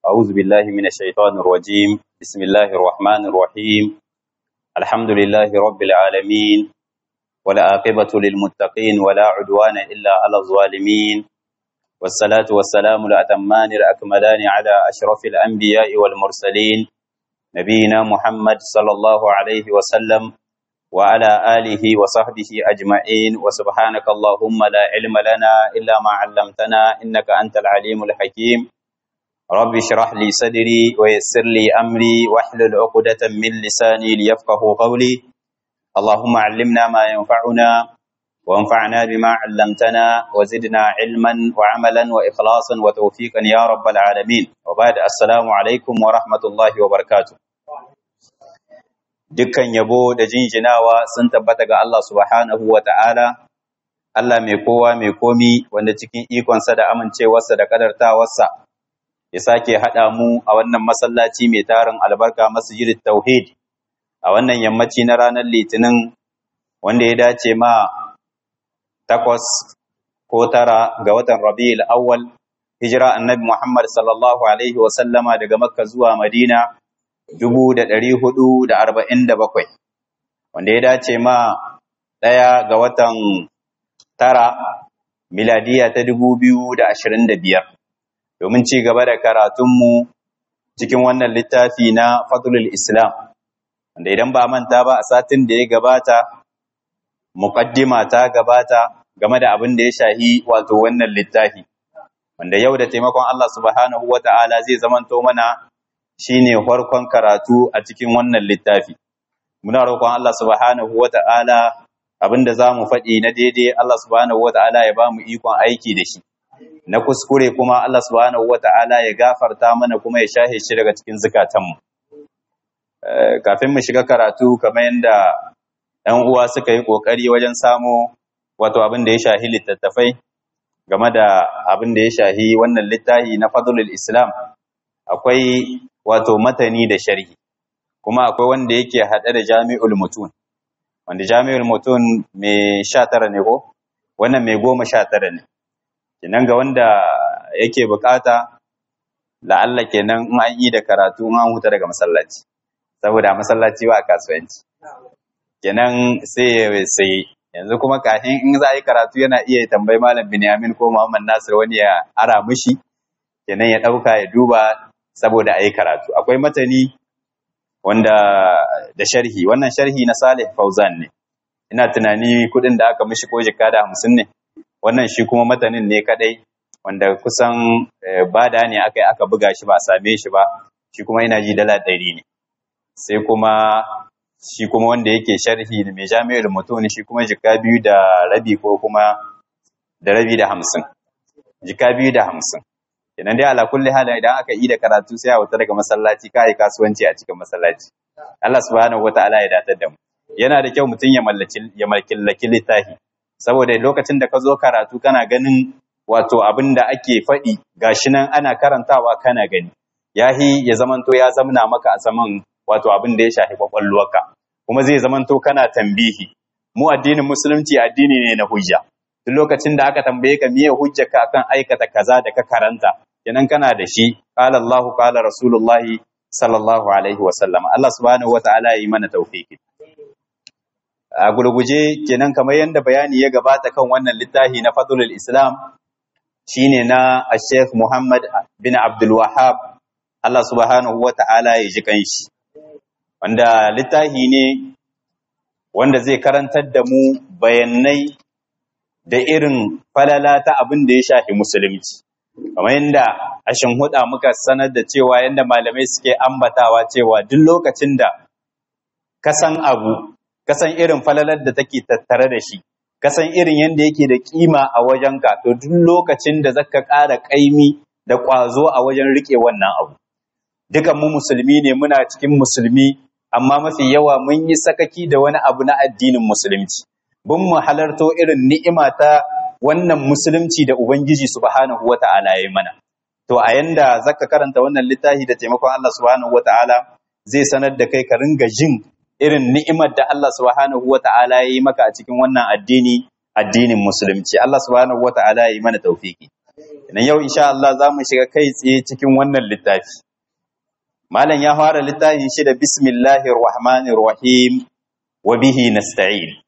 أعوذ بالله من الشيطان الرجيم بسم الله الرحمن الرحيم الحمد لله رب العالمين والعاقبة للمتقين ولا عدوان إلا على الظالمين والصلاة والسلام الأتمان الأكملان على أشرف الأنبياء والمرسلين نبينا محمد صلى الله عليه وسلم وعلى آله وصحبه أجمعين وسبحانك اللهم لا علم لنا إلا ما علمتنا إنك أنت العليم الحكيم رب اشرح لي صدري ويسر لي أمري واحلل عقدة من لساني ليفقه قولي اللهم علمنا ما ينفعنا وانفعنا بما علمتنا وزدنا علما وعملا وإخلاصا وتوفيقا يا رب العالمين وبعد السلام عليكم ورحمة الله وبركاته. Dukkan yabo da jinjinawa sun tabbata ga Allah subhanahu wa ta'ala, Allah mai kowa mai komi wanda cikin ikonsa da amincewarsa da kadartawarsa ya sake haɗa mu a wannan masallaci mai tarin albarka masjidit tauhid a wannan yammaci na ranar litinin wanda ya dace ma 8 ko 9 ga watan Rabiul Awwal hijira annabi Muhammad sallallahu alaihi wa sallama daga Makka zuwa Madina 1447 wanda ya dace ma 1 ga watan 9 miladiya ta 2025 domin ci gaba da karatunmu cikin wannan littafi na Fadlul Islam wanda idan ba manta ba a satin da ya gabata muqaddima ta gabata game da abin da ya shahi wato wannan littafi wanda yau da taimakon Allah subhanahu wata'ala zai zamanto mana shine farkon karatu a cikin wannan littafi. Muna roƙon Allah subhanahu wata'ala abinda zamu faɗi na daidai Allah subhanahu wata'ala ya bamu ikon aiki da shi. Na kuskure kuma Allah subhanahu wata'ala ya gafarta mana kuma ya shahe shi daga cikin zukatanmu. Kafin mu shiga karatu kamar yadda ɗan uwa suka yi ƙoƙari wajen samo wato abin da ya shahi littattafai game da abin da ya shahi wannan littafi na Fadlul Islam akwai wato matani da sharhi kuma akwai wanda yake haɗe da Jami'ul Mutun wanda Jami'ul Mutun mai 19 ne ko wannan mai 19 ne kenan ga wanda yake bukata la'alla kenan in an yi da karatu an huta daga masallaci saboda masallaci ba kasuwanci kenan sai yanzu kuma kafin in za a yi karatu yana iya tambayi malam Binyamin ko Muhammad Nasir wani ya ara mishi kenan ya dauka ya duba saboda a yi karatu akwai matani wanda da sharhi wannan sharhi na Salih Fauzan ne ina tunani kudin da aka mishi ko jikka da 50 ne wannan shi kuma matanin ne kadai wanda kusan bada ne aka buga shi ba a same shi ba shi kuma ina ji dala 100 ne sai kuma shi kuma wanda yake sharhi da mai Jami'ul Mutun shi kuma jikka 2 da rabi ko kuma da rabi da 50 jikka 2 da 50 kenan dai ala kulli hal idan aka yi da karatu sai a wuta daga masallaci kai kasuwanci a cikin masallaci Allah subhanahu wataala ya datar da mu yana da kyau mutun ya mallaki littafi saboda lokacin da ka zo karatu kana ganin wato abin da ake faɗi gashi nan ana karantawa kana gani yahi ya zamanto ya zamna maka a saman wato abin da ya shafi kwakwalwarka kuma zai zamanto kana tambihi mu addinin musulunci addini ne na hujja duk lokacin da aka tambaye ka miye hujjarka akan aikata kaza da ka karanta kenan kana da shi qala Allahu qala Rasulullahi sallallahu alaihi wasallam Allah subhanahu wataala ya yi mana tawfiki a gurguje kenan kamar yanda bayani ya gabata kan wannan littafi na Fadlul Islam shine na Sheikh Muhammad bin Abdul Wahhab Allah subhanahu wataala ya ji kanshi wanda littafi ne wanda zai karantar da mu bayanai da irin falala ta abin da ya shafi musulunci kamar yadda a shinhuda muka sanar da cewa yadda malamai suke ambatawa cewa duk lokacin da kasan abu kasan irin falalar da take tattare da shi kasan irin yadda yake da kima a wajenka to duk lokacin da zaka ƙara ƙaimi da ƙwazo a wajen rike wannan abu dukan mu musulmi ne muna cikin musulmi amma mafi yawa mun yi sakaki da wani abu na addinin musulunci bin mu halarto irin ni'ima ta wannan musulunci da Ubangiji subhanahu wata'ala ya yi mana. To a yanda zaka karanta wannan littafi da taimakon Allah subhanahu wata'ala zai sanar da kai ka ringa jin irin ni'imar da Allah subhanahu wata'ala ya yi maka a cikin wannan addinin musulunci. Allah subhanahu wata'ala ya yi mana tawfiki. Idan yau insha Allah za mu shiga kai tsaye cikin wannan littafi. Malam ya fara littafin shi da bismillahir rahmanir rahim wa bihi nasta'in.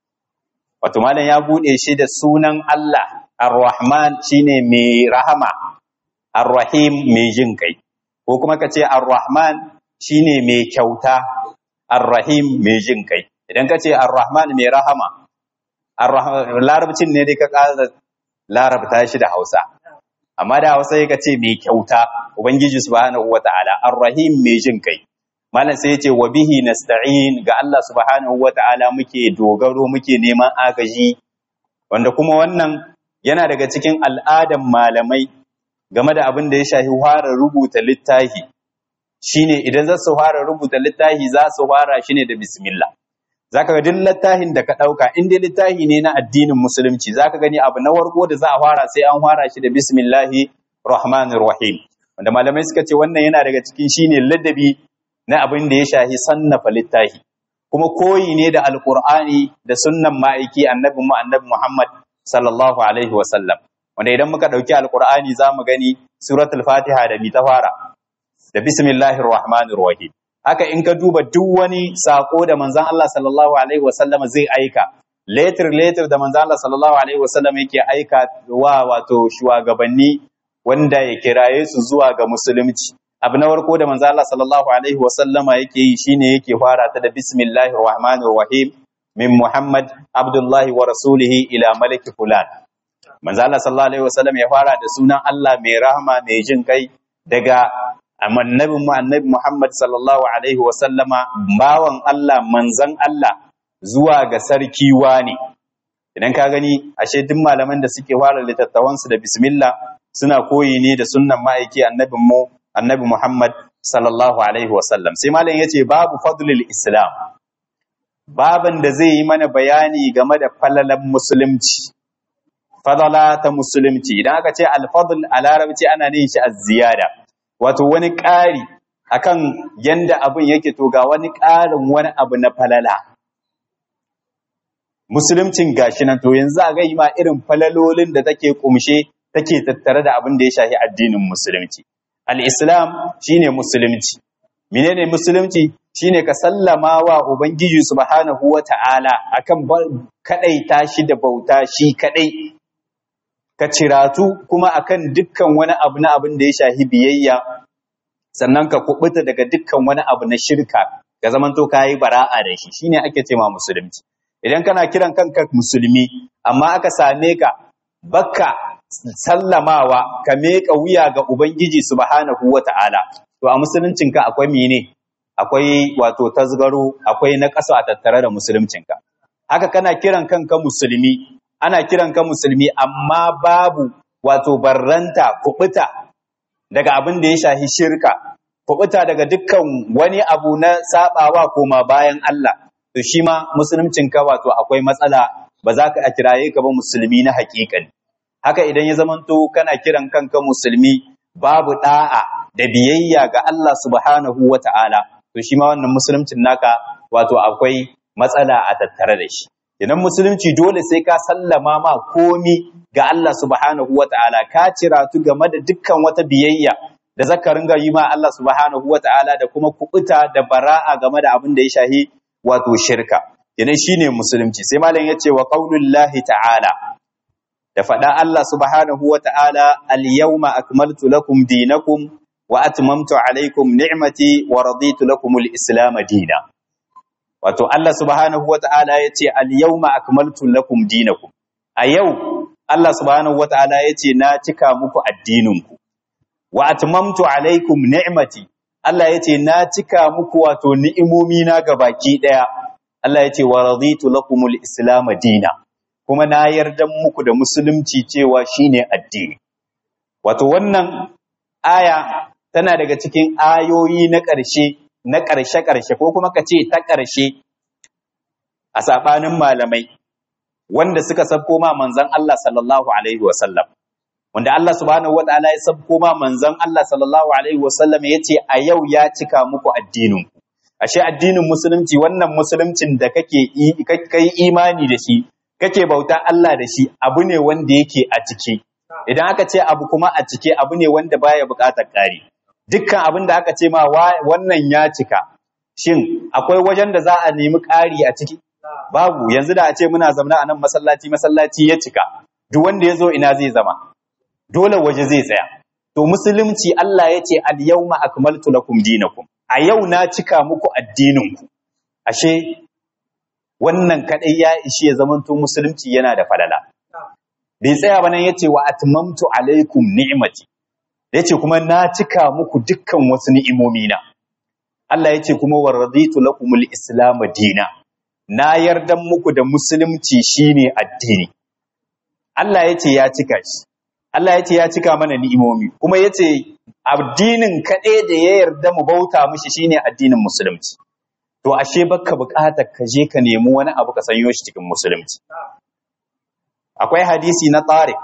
Wato malam ya bude shi da sunan Allah, Ar-Rahman shine mai rahama, Ar-Rahim mai jin kai. Ko kuma ka ce Ar-Rahman shine mai kyauta, Ar-Rahim mai jin kai. Idan ka ce Ar-Rahman mai rahama, larabcin ne dai ka ƙara larabta shi da Hausa. Amma da Hausa ka ce mai kyauta, Ubangiji subhanahu wata'ala, Ar-Rahim mai jin kai. Malam sai ya ce wa bihi nasta'in, ga Allah subhanahu wata'ala muke dogaro, muke neman agaji, wanda kuma wannan yana daga cikin al'adan malamai game da abin da ya shafi fara rubuta littafi. Shine idan za su fara rubuta littafi za su fara shi ne da bismillah. Zaka ga duk littafin da ka dauka in dai littafi ne na addinin musulunci, zaka gani abu na warko da za a fara sai an fara shi da bismillahir rahmanir rahim. Wanda malamai suka ce wannan yana daga cikin shine ladabi na abin da ya shafi sannafa littafi, kuma koyi ne da alqur'ani da sunnan ma'aiki annabi Muhammad sallallahu alaihi wasallam. Wanda idan muka dauki alqur'ani zamu gani suratul fatiha da bi ta fara da bismillahir rahmanir rahim. Haka in ka duba duk wani sako da manzon Allah sallallahu alaihi wasallam zai aika, letter da manzon Allah sallallahu alaihi wasallam yake aika wa wato shugabanni wanda ya kiraye su zuwa ga musulunci. Abu na farko da manzon Allah sallallahu alaihi wasallama yake yi shine yake fara ta da bismillahir rahmanir rahim min Muhammad Abdullahi wa rasulihi ila maliki fulan. Manzon Allah sallallahu alaihi wasallam ya fara da sunan Allah mai rahama mai jin kai daga annabi Muhammad sallallahu alaihi wasallama, bawan Allah manzan Allah zuwa ga sarki wani. Idan ka gani ashe duk malaman da suke fara littattafansu da bismillah suna koyi ne da sunnan ma'aiki annabi Muhammad sallallahu alaihi wasallam. Sai malam yace babu fadlul islam, baban da zai yi mana bayani game da falalan musulunci, fadala ta musulunci. Idan aka ce al-fadl a larabci ana yin shi az-ziyada, wato wani ƙari akan yanda abin yake, to ga wani ƙarin wani abu na falala. Musuluncin gashi nan, to yanzu a gai ma irin falalolin da take kumshe, take tattare da abin da ya shafi addinin musulunci. Al-Islam shine musulunci. Menene musulunci? Shine ka sallama wa Ubangiji subhanahu wata'ala akan kadaita shi da bauta shi kadai. Ka ciratu kuma akan dukkan wani abu na abin da ya shahi biyayya, sannan ka kubuta daga dukkan wani abu na shirka, ka zamanto kayi bara'a da shi, shine ake cewa musulunci. Idan kana kiran kanka musulmi amma aka same ka bakka sallamawa ka meka wuya ga Ubangiji subhanahu wata'ala, to a musuluncinka akwai mene? Akwai wato tasgaro, akwai naqasu a tattare da musuluncinka. Haka kana kiran kanka musulmi, ana kiran ka musulmi amma babu wato barranta, kubuta daga abin da ya shahi shirka, kubuta daga dukkan wani abu na sabawa koma bayan Allah, to shi ma musuluncin ka wato akwai matsala, ba za ka kiraye ka ba musulmi na haƙiƙani. Haka idan ya zamanto kana kiran kanka musulmi babu da'a da biyayya ga Allah subhanahu wata'ala, to shi ma wannan musuluncin naka wato akwai matsala a tattare da shi. Idan musulunci dole sai ka sallama ma komi ga Allah subhanahu wata'ala, ka ciratu game da dukkan wata biyayya da zaka ringa yi ma Allah subhanahu wata'ala, da kuma kubuta da bara'a game da abin da ya shahi wato shirka. Idan shine musulunci. Sai malam yace wa qaulullahi ta'ala, da faɗa Allah subhanahu wata'ala, al-yawma akmaltu lakum dinakum wa atmamtu alaykum ni'mati wa raditu lakum al-islam dinan. Wato Allah subhanahu wata'ala ya ce al-yawma akmaltu lakum dinakum, a yau Allah subhanahu wata'ala ya ce na cika muku addininku, wa atmamtu alaikum ni'mati, Allah ya ce na cika muku wato ni'imomi na gabaki daya. Allah ya ce wa raditu lakumul islam dina, kuma na yarda muku da musulunci cewa shine addini. Wato wannan aya tana daga cikin ayoyi na ƙarshe ko kuma ka ce ta ƙarshe a saɓanin malamai wanda suka sabko ma manzon Allah sallallahu alaihi wasallam, wanda Allah subhanahu wataala ya sabko ma manzon Allah sallallahu alaihi wasallam yace a yau ya cika muku addinin ku. Ashe addinin musulunci, wannan musuluncin da kai imani da shi, kake bauta Allah da shi, abu ne wanda yake a ciki. idan aka ce abu kuma a cike abu ne wanda baya buƙatar ƙari. Dukkan abin da aka ce ma wannan ya cika, shin akwai wajen da za a nemi ƙari a ciki? Babu. Yanzu da a ce muna zaune a nan masallaci ya cika, duk wanda ya zo ina zai zama? Dole waje zai tsaya. To musulunci Allah ya ce al-yawma akmaltu lakum dinakum. A yau na cika muku addininku. Ashe wannan kadai ya ishi ya zamanto musulunci yana da falala. Bai tsaya ba nan yace wa atmamtu alaikum ni'mati. Yace kuma na cika muku dukkan wasu ni'imomi na. Allah yace kuma wa raditu lakumul islam dina. Na yarda muku da musulunci shine addini. Allah yace ya cika shi. Allah yace ya cika mana ni'imomi. Kuma yace addinin kadai da ya yarda mu bauta mishi shine addinin musulunci. To ashe baka buƙatar ka je ka nemi wani abu ka sanyo shi cikin musulunci. Akwai hadisi na Tariq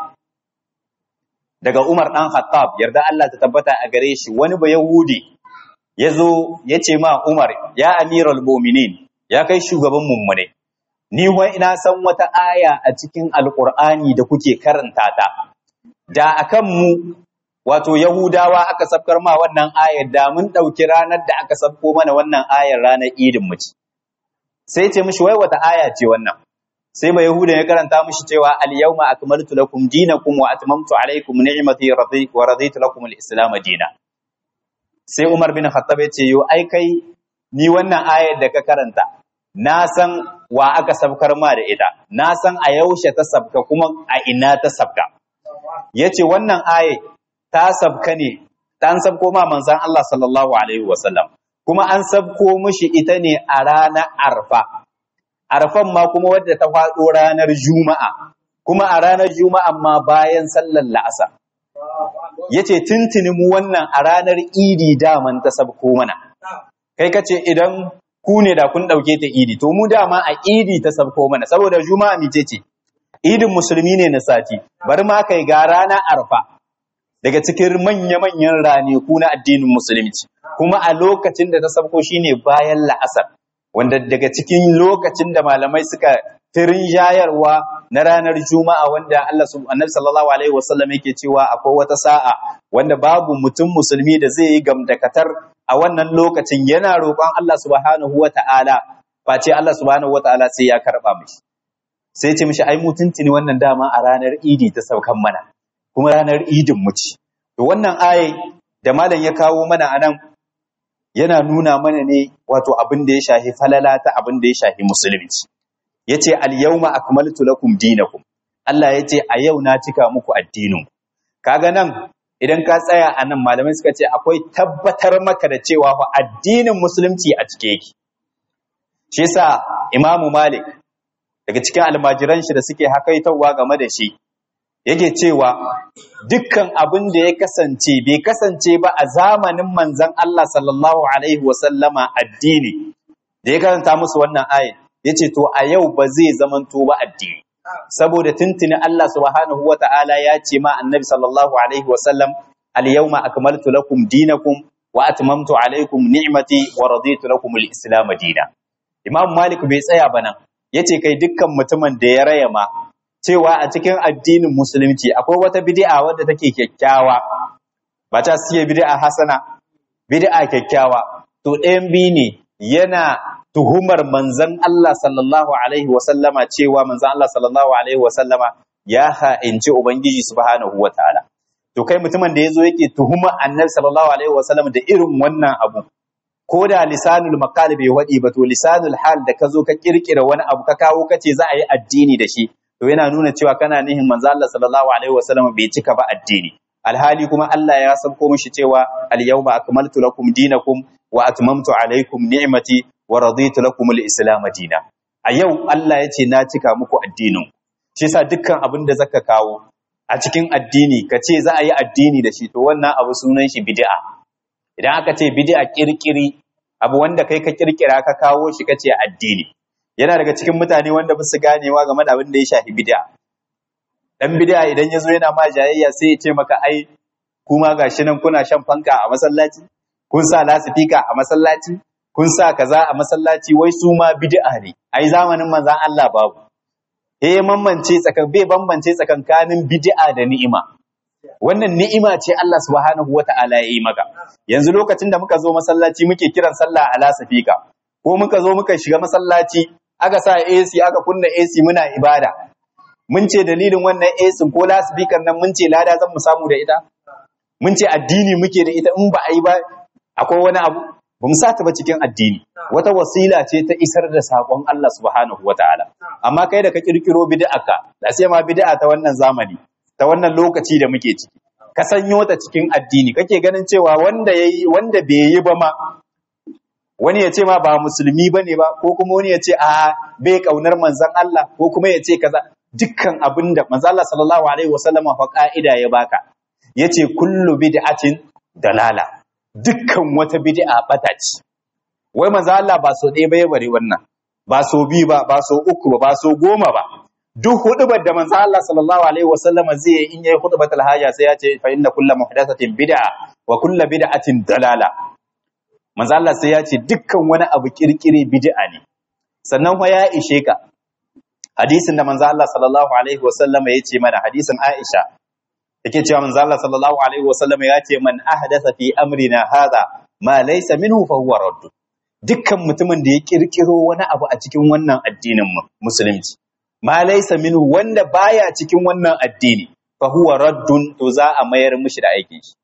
daga Umar dan Khattab, yarda Allah ta tabbata a gare shi, wani ba Yahudi yazo yace ma Umar, ya amiral mu'minin, ya kai shugaban mummune, ni wai ina san wata aya a cikin alqur'ani da kuke karanta ta, da akan mu wato Yahudawa aka sabkar ma wannan ayar, da mun ɗauki ranar da aka sabko mana wannan ayar ranar idin mu ce. Sai ce mishi wai wata aya ce wannan? Sai ba Yahuda ya karanta mishi cewa al-yawma akmaltu lakum dinakum wa atmamtu alaykum ni'mati wa raditu lakum al-islam dinan. Sai Umar bin Khattab ya ce yo ai kai ni wannan ayar da ka karanta na san wa aka sabkar ma da ita, na san a yaushe ta sabka kuma a ina ta sabka. Yace wannan ayar ta sabka ne, ta an sabko ma manzan Allah sallallahu Alaihi wasallam, kuma an sabko mishi ita ne a ranar Arfa. Arfan ma kuma wadda ta faɗo ranar Juma'a, kuma a ranar Juma'a ma bayan sallar la'asa. Ya ce, tuntuni mu wannan a ranar Idi daman ta sabko mana. Kai ka ce idan ku ne da kun ɗauke ta Idi, to mu dama a Idi ta sabko mana, saboda Juma'a mice ce, Idin musulmi ne na sati, bari ma kai ga ranar Arfa. Daga cikin manya-manyan ranaku na addinin musulunci, kuma a lokacin da ta sabko shine bayan la'asar, wanda daga cikin lokacin da malamai suka firin jayarwa na ranar Juma'a, wanda Annabi sallallahu alaihi wasallam yake cewa akwai wata sa'a wanda babu mutum musulmi da zai yi gamdakatar a wannan lokacin yana roƙon Allah subhanahu wata'ala, face Allah subhanahu wata'ala sai ya karɓa mishi. Sai ce mishi ai mutuntuni wannan dama a ranar Idi ta saukan mana, kuma ranar idin mu ce. To wannan ayai da malam ya kawo mana anan yana nuna mana ne wato abin da ya shahi falala ta abin da ya shahi musulunci. Yace al-yawma akmaltu lakum dinakum. Allah yace a yau na cika muku addinin. Kaga nan idan ka tsaya anan malamai suka ce akwai tabbatar maka da cewa fa addinin musulunci a cike yake. Shi yasa Imam Malik daga cikin almajiran shi da suke hakaitawa game da shi yake cewa dukkan abin da ya kasance bai kasance ba a zamanin manzon Allah sallallahu alaihi wasallama addini, da ya karanta musu wannan ayat yace to a yau ba zai zamanto ba addini, saboda tuntuni Allah subhanahu wata'ala ya ce ma annabi sallallahu alaihi wasallam al-yawma akmaltu lakum dinakum wa atmamtu alaikum ni'mati wa raditu lakum al-islam dinan. Imam Malik bai tsaya ba nan, yace kai dukkan mutumin da ya raya ma cewa a cikin addinin musulunci akwai wata bid'a wadda take kyakkyawa, ba ta siya bid'a hasana, bid'a kyakkyawa, to ɗayan biyu ne, yana tuhumar manzon Allah sallallahu alaihi wasallama cewa manzon Allah sallallahu alaihi wasallama ya ha'inci ubangiji subhanahu wataala. To kai mutumin da yazo yake tuhuma annabi sallallahu alaihi wasallama da irin wannan abu, ko da lisanul maqal bai wadi ba, to lisanul hal da kazo ka kirkira wani abu ka kawo kace za a yi addini da shi, to yana nuna cewa kana nihin manzo Allah sallallahu alaihi wasallam bai cika ba addini. Alhali kuma Allah ya sabko mishi cewa al-yawma akmaltu lakum dinakum wa atmamtu alaikum ni'mati wa raditu lakum al-islam dinan. A yau Allah ya ce na cika muku addinin. Shi yasa dukkan abin da zaka kawo a cikin addini ka ce za a yi addini da shi, to wannan abu sunan shi bid'a. Idan aka ce bid'a kirkiri, abu wanda kai ka kirkira ka kawo shi kace addini. Yana daga cikin mutane wanda ba su ganewa game da abin da ya shafi bid'a. Dan bid'a idan yazo yana ma jayayya sai ya ce maka ai kuma gashi nan kuna shan fanka a masallaci, kun sa lasifika a masallaci, kun sa kaza a masallaci, wai su ma bid'a ne. Ai zamanin manzon Allah babu. Bai bambance tsakankanin bid'a da ni'ima. wannan ni'ima ce Allah subhanahu wata'ala ya yi maka. Yanzu lokacin da muka zo masallaci muke kiran sallah ala safika, ko muka zo muka shiga masallaci aka sa AC aka kunna AC muna ibada, mun ce dalilin wannan AC ko lasfikan nan mun ce lada zan mu samu da ita, mun ce addini muke da ita, in ba a yi ba akwai wani abu, ba mu sata ba cikin addini, wata wasila ce ta isar da sakon Allah subhanahu wata'ala. Amma kai da ka kirkiro bid'arka, da sai ma bid'a ta wannan zamani, ta wannan lokaci da muke ciki, ka sanyo ta cikin addini, kake ganin cewa wanda bai yi ba ma, wani ya ce ma ba musulmi bane ba, ko kuma wani ya ce a bai kaunar manzon Allah, ko kuma ya ce kaza. Dukkan abinda manzon Allah sallallahu alaihi wasallam fa ka'ida ya baka, yace kullu bid'atin dalala, dukkan wata bid'a bata ce. Wai manzon Allah ba so ɗaya ba ya bari wannan, ba so biyu ba, ba so uku ba, ba so 10 ba. Duk hudubar da manzo Allah sallallahu alaihi wasallam zai yi, in yayi hudubatul haja sai ya ce fa inna kullu muhdathatin bid'a wa kullu bid'atin dalala. Manzo Allah sai ya ce dukkan wani abu kirkire bid'a ne. Sannan fa ya ishe ka hadisin da manzo Allah sallallahu alaihi wasallam ya ce mana, hadisin Aisha yake cewa manzo Allah sallallahu alaihi wasallam ya ce man ahdatha fi amrina hadha ma laysa minhu fa huwa radd. Dukkan mutumin da ya kirkiro wani abu a cikin wannan addinin musulunci, ma laysa minhu, wanda baya cikin wannan addini, fa huwa raddun, to za a mayar mishi da aikin shi.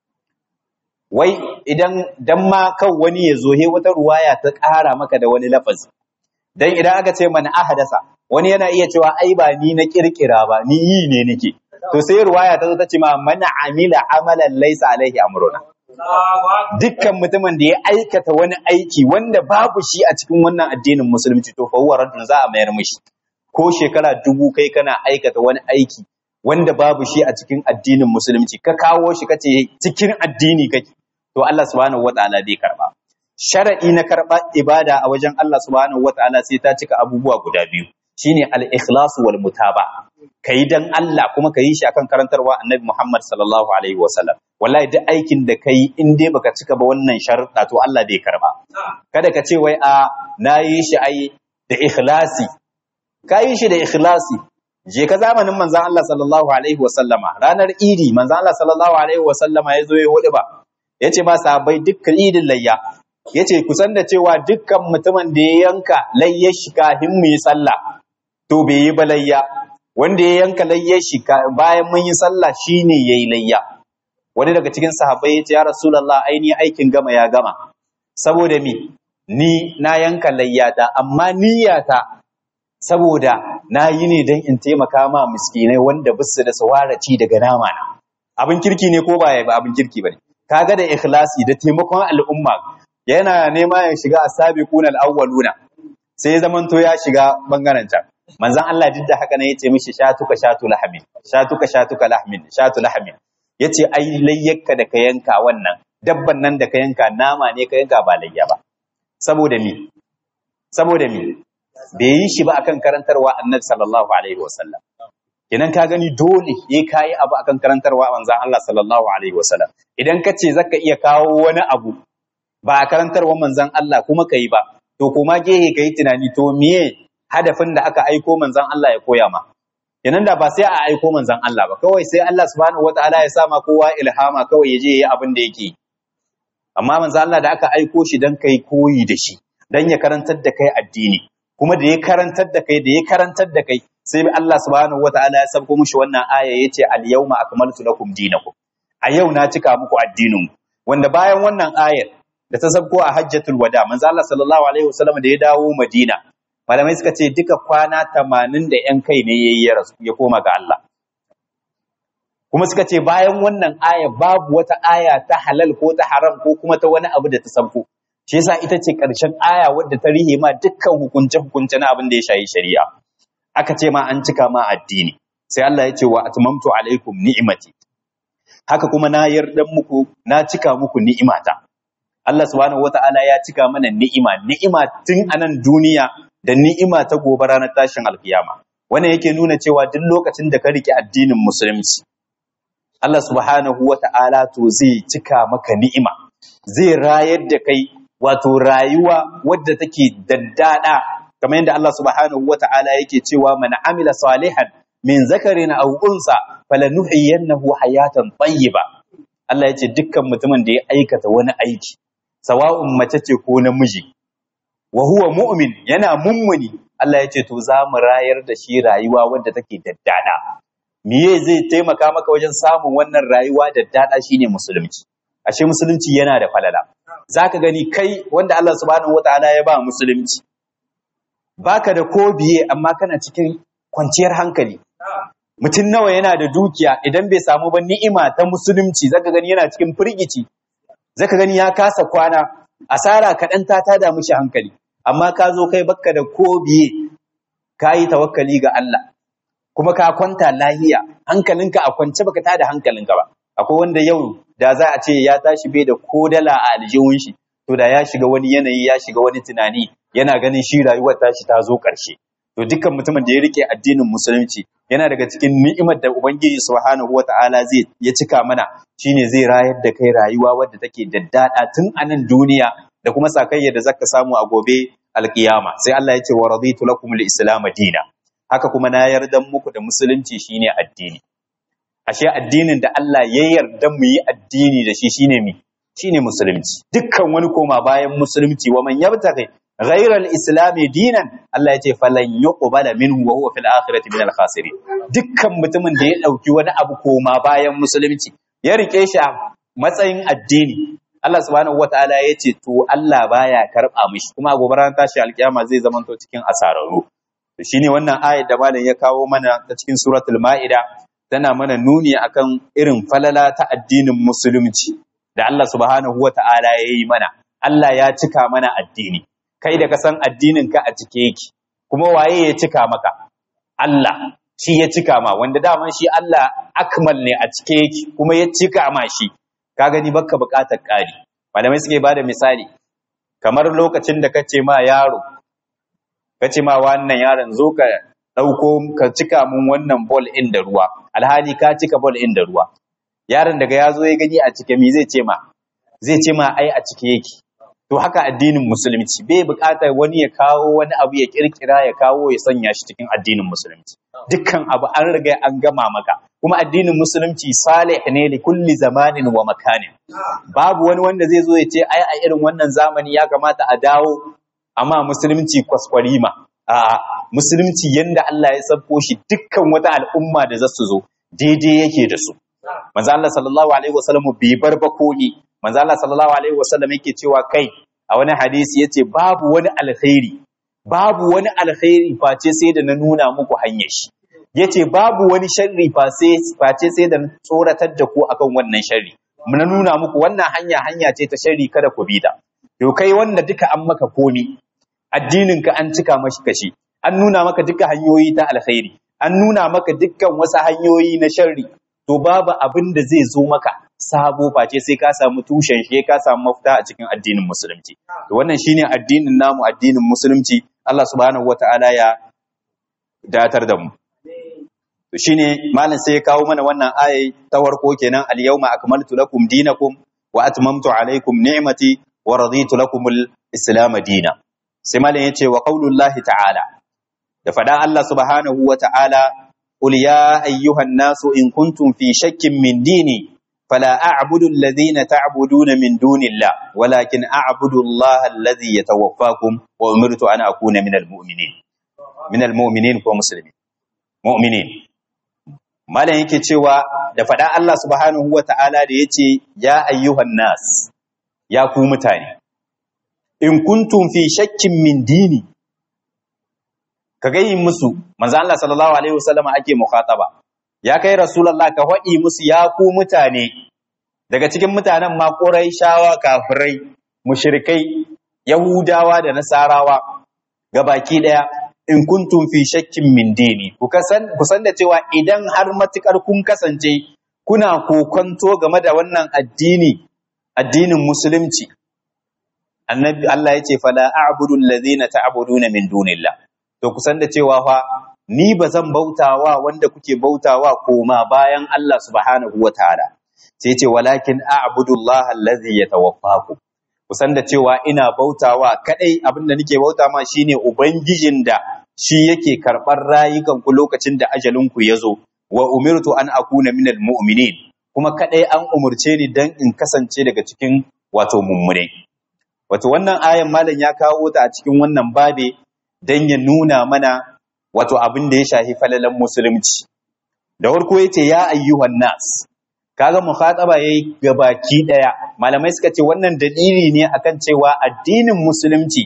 Wai idan dan ma kan wani ya zo he wata ruwaya ta ƙara maka da wani lafazi, dan idan aka ce man ahdasa, wani yana iya cewa ai ba ni na kirkira ba, ni yi ne nake, to sai ruwaya ta zo ta ce ma man amila amalan laysa alaihi amruna. Dukkan mutumin da ya aikata wani aiki wanda babu shi a cikin wannan addinin musulunci, to fa huwa raddun, za a mayar mishi. Ko shekara 1000 kai kana aikata wani aiki wanda babu shi a cikin addinin musulunci, ka kawo shi kace cikin addini kake, to Allah subhanahu wataala zai karba. Sharadi na karba ibada a wajen Allah subhanahu wataala sai ta cika abubuwa guda biyu, shine al-ikhlas wal mutaba. Kai dan Allah kuma kai shi akan karantarwa Annabi Muhammad sallallahu alaihi wasallam. Wallahi duk aikin da kai in dai baka cika ba wannan sharuɗa, to Allah zai karba. Kada ka ce wai a nayi shi ai da ikhlasi, ka yi shi da ikhlasi. Je ka zamanin manzan Allah sallallahu alaihi wasallama, ranar idi manzan Allah sallallahu alaihi wasallama ya zo ya hudu ba, ya ce ba sahabbai dukkan idin layya, ya ce kusan da cewa dukkan mutumin da ya yanka layyar shi kafin mu yi sallah, to bai yi ba layya, wanda ya yanka layyar shi bayan mun yi sallah shine ya yi layya. Wani daga cikin sahabbai ya ce ya Rasulallah, ai ni aikin gama ya gama, saboda ni na yanka layyata, amma niyyata saboda na yi ne don in taimaka ma miskinai wanda bisu da sawaraci daga nama na. Abin kirki ne ko ba ya ba abin kirki ba ne? Kaga da ikhlasi da taimakon al'umma, yana nema ya shiga as-sabiquna al-awwaluna, sai zamanto ya shiga bangaren can. Manzon Allah duk da haka ne yace mishi shatu lahmin, shatu lahmin. Yace ai layyaka da ka yanka wannan dabban nan da ka yanka nama ne ka yanka ba layya ba. Saboda me? Bai yi shi ba akan karantarwa Annabi sallallahu alaihi wasallam. Kenan ka gani dole kai abu akan karantarwa manzon Allah sallallahu alaihi wasallam. Idan ka ce zaka iya kawo wani abu ba a karantarwa manzon Allah kuma kai ba, to kuma gehe kai tunani, to miye hadafin da aka aiko manzon Allah ya koya ma? Kenan da ba sai a aiko manzon Allah ba, kawai sai Allah subhanahu wataala ya sa ma kowa ilhama, kawai ya je yayi abin da yake. Amma manzon Allah da aka aiko shi dan kai koyi da shi, dan ya karantar da kai addini, kuma da ya karantar da kai sai Allah subhanahu wataala ya sabko mushi wannan aya yace al-yawma akmaltu lakum dinakum, a yau na cika muku addinin. Wanda bayan wannan ayar da ta sabko a hajjatul wada, manzo Allah sallallahu alaihi wasallam da ya dawo Madina, malamai suka ce duka kwana 80 da yan kai ne yayi ya rasu, ya koma ga Allah. Kuma suka ce bayan wannan aya babu wata aya ta halal ko ta haram ko kuma ta wani abu da ta sabko. Shi yasa ita ce ƙarshen aya wadda ta rihe ma dukkan hukunce-hukunce na abin da ya shayi shari'a. Aka ce ma an cika ma addini. Sai Allah ya ce wa atmamtu alaikum ni'imati. Haka kuma na yarda muku, na cika muku ni'imata. Allah subhanahu wata'ala ya cika mana ni'ima tun a nan duniya da ni'ima ta gobe ranar tashin alkiyama. Wannan yake nuna cewa duk lokacin da ka rike addinin musulunci, Allah subhanahu wata'ala to zai cika maka ni'ima. Zai rayar da kai wato rayuwa wadda take daddada, kamar yadda Allah subhanahu wata'ala yake cewa man amila salihan min zakarin aw unsa falanuhyiyannahu hayatan tayyiba. Allah ya ce dukkan mutumin da ya aikata wani aiki sawa'un mace ce ko namiji wa huwa mu'min yana mummuni, Allah ya ce to za mu rayar da shi rayuwa wadda take daddada. Miye zai taimaka maka wajen samun wannan rayuwa daddada shine musulunci. Ashe musulunci yana da falala. Zaka gani kai wanda Allah subhanahu wataala ya ba musulunci, baka da ko biye amma kana cikin kwanciyar hankali. Mutum nawa yana da dukiya idan bai samu ba ni'ima ta musulunci, zaka gani yana cikin firgici, zaka gani ya kasa kwana, asara kaɗan ta tada mishi hankali. Amma ka zo kai baka da ko biye, ka yi tawakkali ga Allah, kuma ka kwanta lahiya, hankalinka a kwance baka tada hankalinka ba. Akwai wanda yau da za a ce ya tashi bai da ko dala a aljihun shi, to da ya shiga wani yanayi, ya shiga wani tunani, yana ganin shi rayuwar tashi ta zo ƙarshe. To dukkan mutumin da ya rike addinin musulunci yana daga cikin ni'imar da Ubangiji subhanahu wata'ala zai ya cika mana, shine zai rayar da kai rayuwa wadda take daddada tun a nan duniya da kuma sakayya da zaka samu a gobe alkiyama. Sai Allah ya ce wa raditu lakum al-islam dina. Haka kuma na yarda muku da musulunci shine addini. Ashe addinin da Allah ya yarda mu yi addini da shi shine musulunci. Dukkan wani koma bayan musulunci, wa man yabtaghi ghayra al-islam dinan, Allah ya ce falan yuqbala minhu wa huwa fil akhirati min al-khasirin. Dukkan mutumin da ya dauki wani abu koma bayan musulunci ya rike shi a matsayin addini, Allah subhanahu wataala ya ce to Allah baya karba mishi, kuma gobe ran tashi alkiyama zai zamanto cikin asararu. To shine wannan ayat da malam ya kawo mana ta cikin suratul maida, tana mana nuni akan irin falala ta addinin musulunci da Allah subhanahu wataala ya yi mana. Allah ya cika mana addini, kai da ka san addinin ka a cike yake, kuma waye ya cika maka? Allah shi ya cika ma, wanda daman shi Allah akmal ne a cike yake, kuma ya cika ma shi. Ka gani baka buƙatar ƙari. Malamai suke bada misali kamar lokacin da kace ma yaro, kace ma wannan yaron zo ka dauko ka cika mun wannan ball in da ruwa, alhali ka cika ball in da ruwa. Yaron daga yazo ya gani a cike, me zai ce ma? Zai ce ma ai a cike yake. To haka addinin musulunci bai buƙatar wani ya kawo wani abu ya kirkira ya kawo ya sanya shi cikin addinin musulunci. Dukkan abu an riga an gama maka. Kuma addinin musulunci salih ne li kulli zamanin wa makanin. Babu wani wanda zai zo ya ce ai a irin wannan zamani ya kamata a dawo amma musulunci kwaskwarima. A musulunci yanda Allah ya sabko shi, dukkan wata al'umma da za su zo daidai yake da su. Manzo Allah sallallahu alaihi wasallam bai bar ba koyi. Manzo Allah sallallahu alaihi wasallam yake cewa kai a wani hadisi yace babu wani alkhairi face sai da na nuna muku hanyar shi. Yace babu wani sharri face sai da tsoratar da ku akan wannan sharri. Na nuna muku wannan hanya ce ta sharri, kada ku bi ta. To kai wanda duka an maka komi, addinin ka an cika mashi kashi, an nuna maka duka hanyoyi ta alkhairi, an nuna maka dukkan wasu hanyoyi na sharri, to babu abin da zai zo maka sabo face sai ka samu tushen shi, ka samu mafita a cikin addinin musulunci. To wannan shine addinin namu, addinin musulunci. Allah subhanahu wataala ya datar da mu. To shine malam sai ya kawo mana wannan aya ta farko kenan, al-yawma akmaltu lakum dinakum wa atmamtu alaykum ni'mati wa raditu lakum al-islam dinan. Sai malam yace wa qaulullahi ta'ala, da fada Allah subhanahu wataala, qul ya ayyuhan nasu in kuntum fi shakkin min dini فلا أعبد الذين تعبدون من دون الله ولكن أعبد الله الذي يتوفاكم وأمرت أن أكون من المؤمنين ومسلمين مؤمنين. malam yake cewa da faɗa Allah subhanahu wata'ala da yace ya ayyuhan nas, ya ku mutane, in kuntum fi shakkin min dini, ka gayi musu, manzo Allah sallallahu alaihi wasallam ake mukhataba, ya kai Rasulullah ka faɗi musu ya ku mutane, daga cikin mutanen ma Quraishawa, kafirai, mushrikai, Yahudawa da Nasarawa gabaki daya, in kuntum fi shakkin min dini, ku san da cewa idan har matukar kun kasance kuna kokonto game da wannan addinin musulunci, annabi Allah yace fala a'budu alladhina ta'buduna min dunillah, to ku san da cewa fa ni ba zan bautawa wanda kuke bautawa koma bayan Allah subhanahu wataala. Sai ce walakin a'budu Allah allazi yatawaffaku, kusan da cewa ina bautawa kadai, abinda nake bauta ma shine ubangijin da shi yake karɓar rayukan ku lokacin da ajalin ku yazo wa umirtu an akuna minal mu'minin kuma kadai an umurce ni dan in kasance daga cikin wato mummune. Wato wannan ayan malam ya kawo ta a cikin wannan babe dan ya nuna mana wato abin da ya shafi falalan musulunci. Da farko yace ya ayyuhan nas, kaga mukhataba yayi gabaki daya. Malamai suka ce wannan dalili ne akan cewa addinin musulunci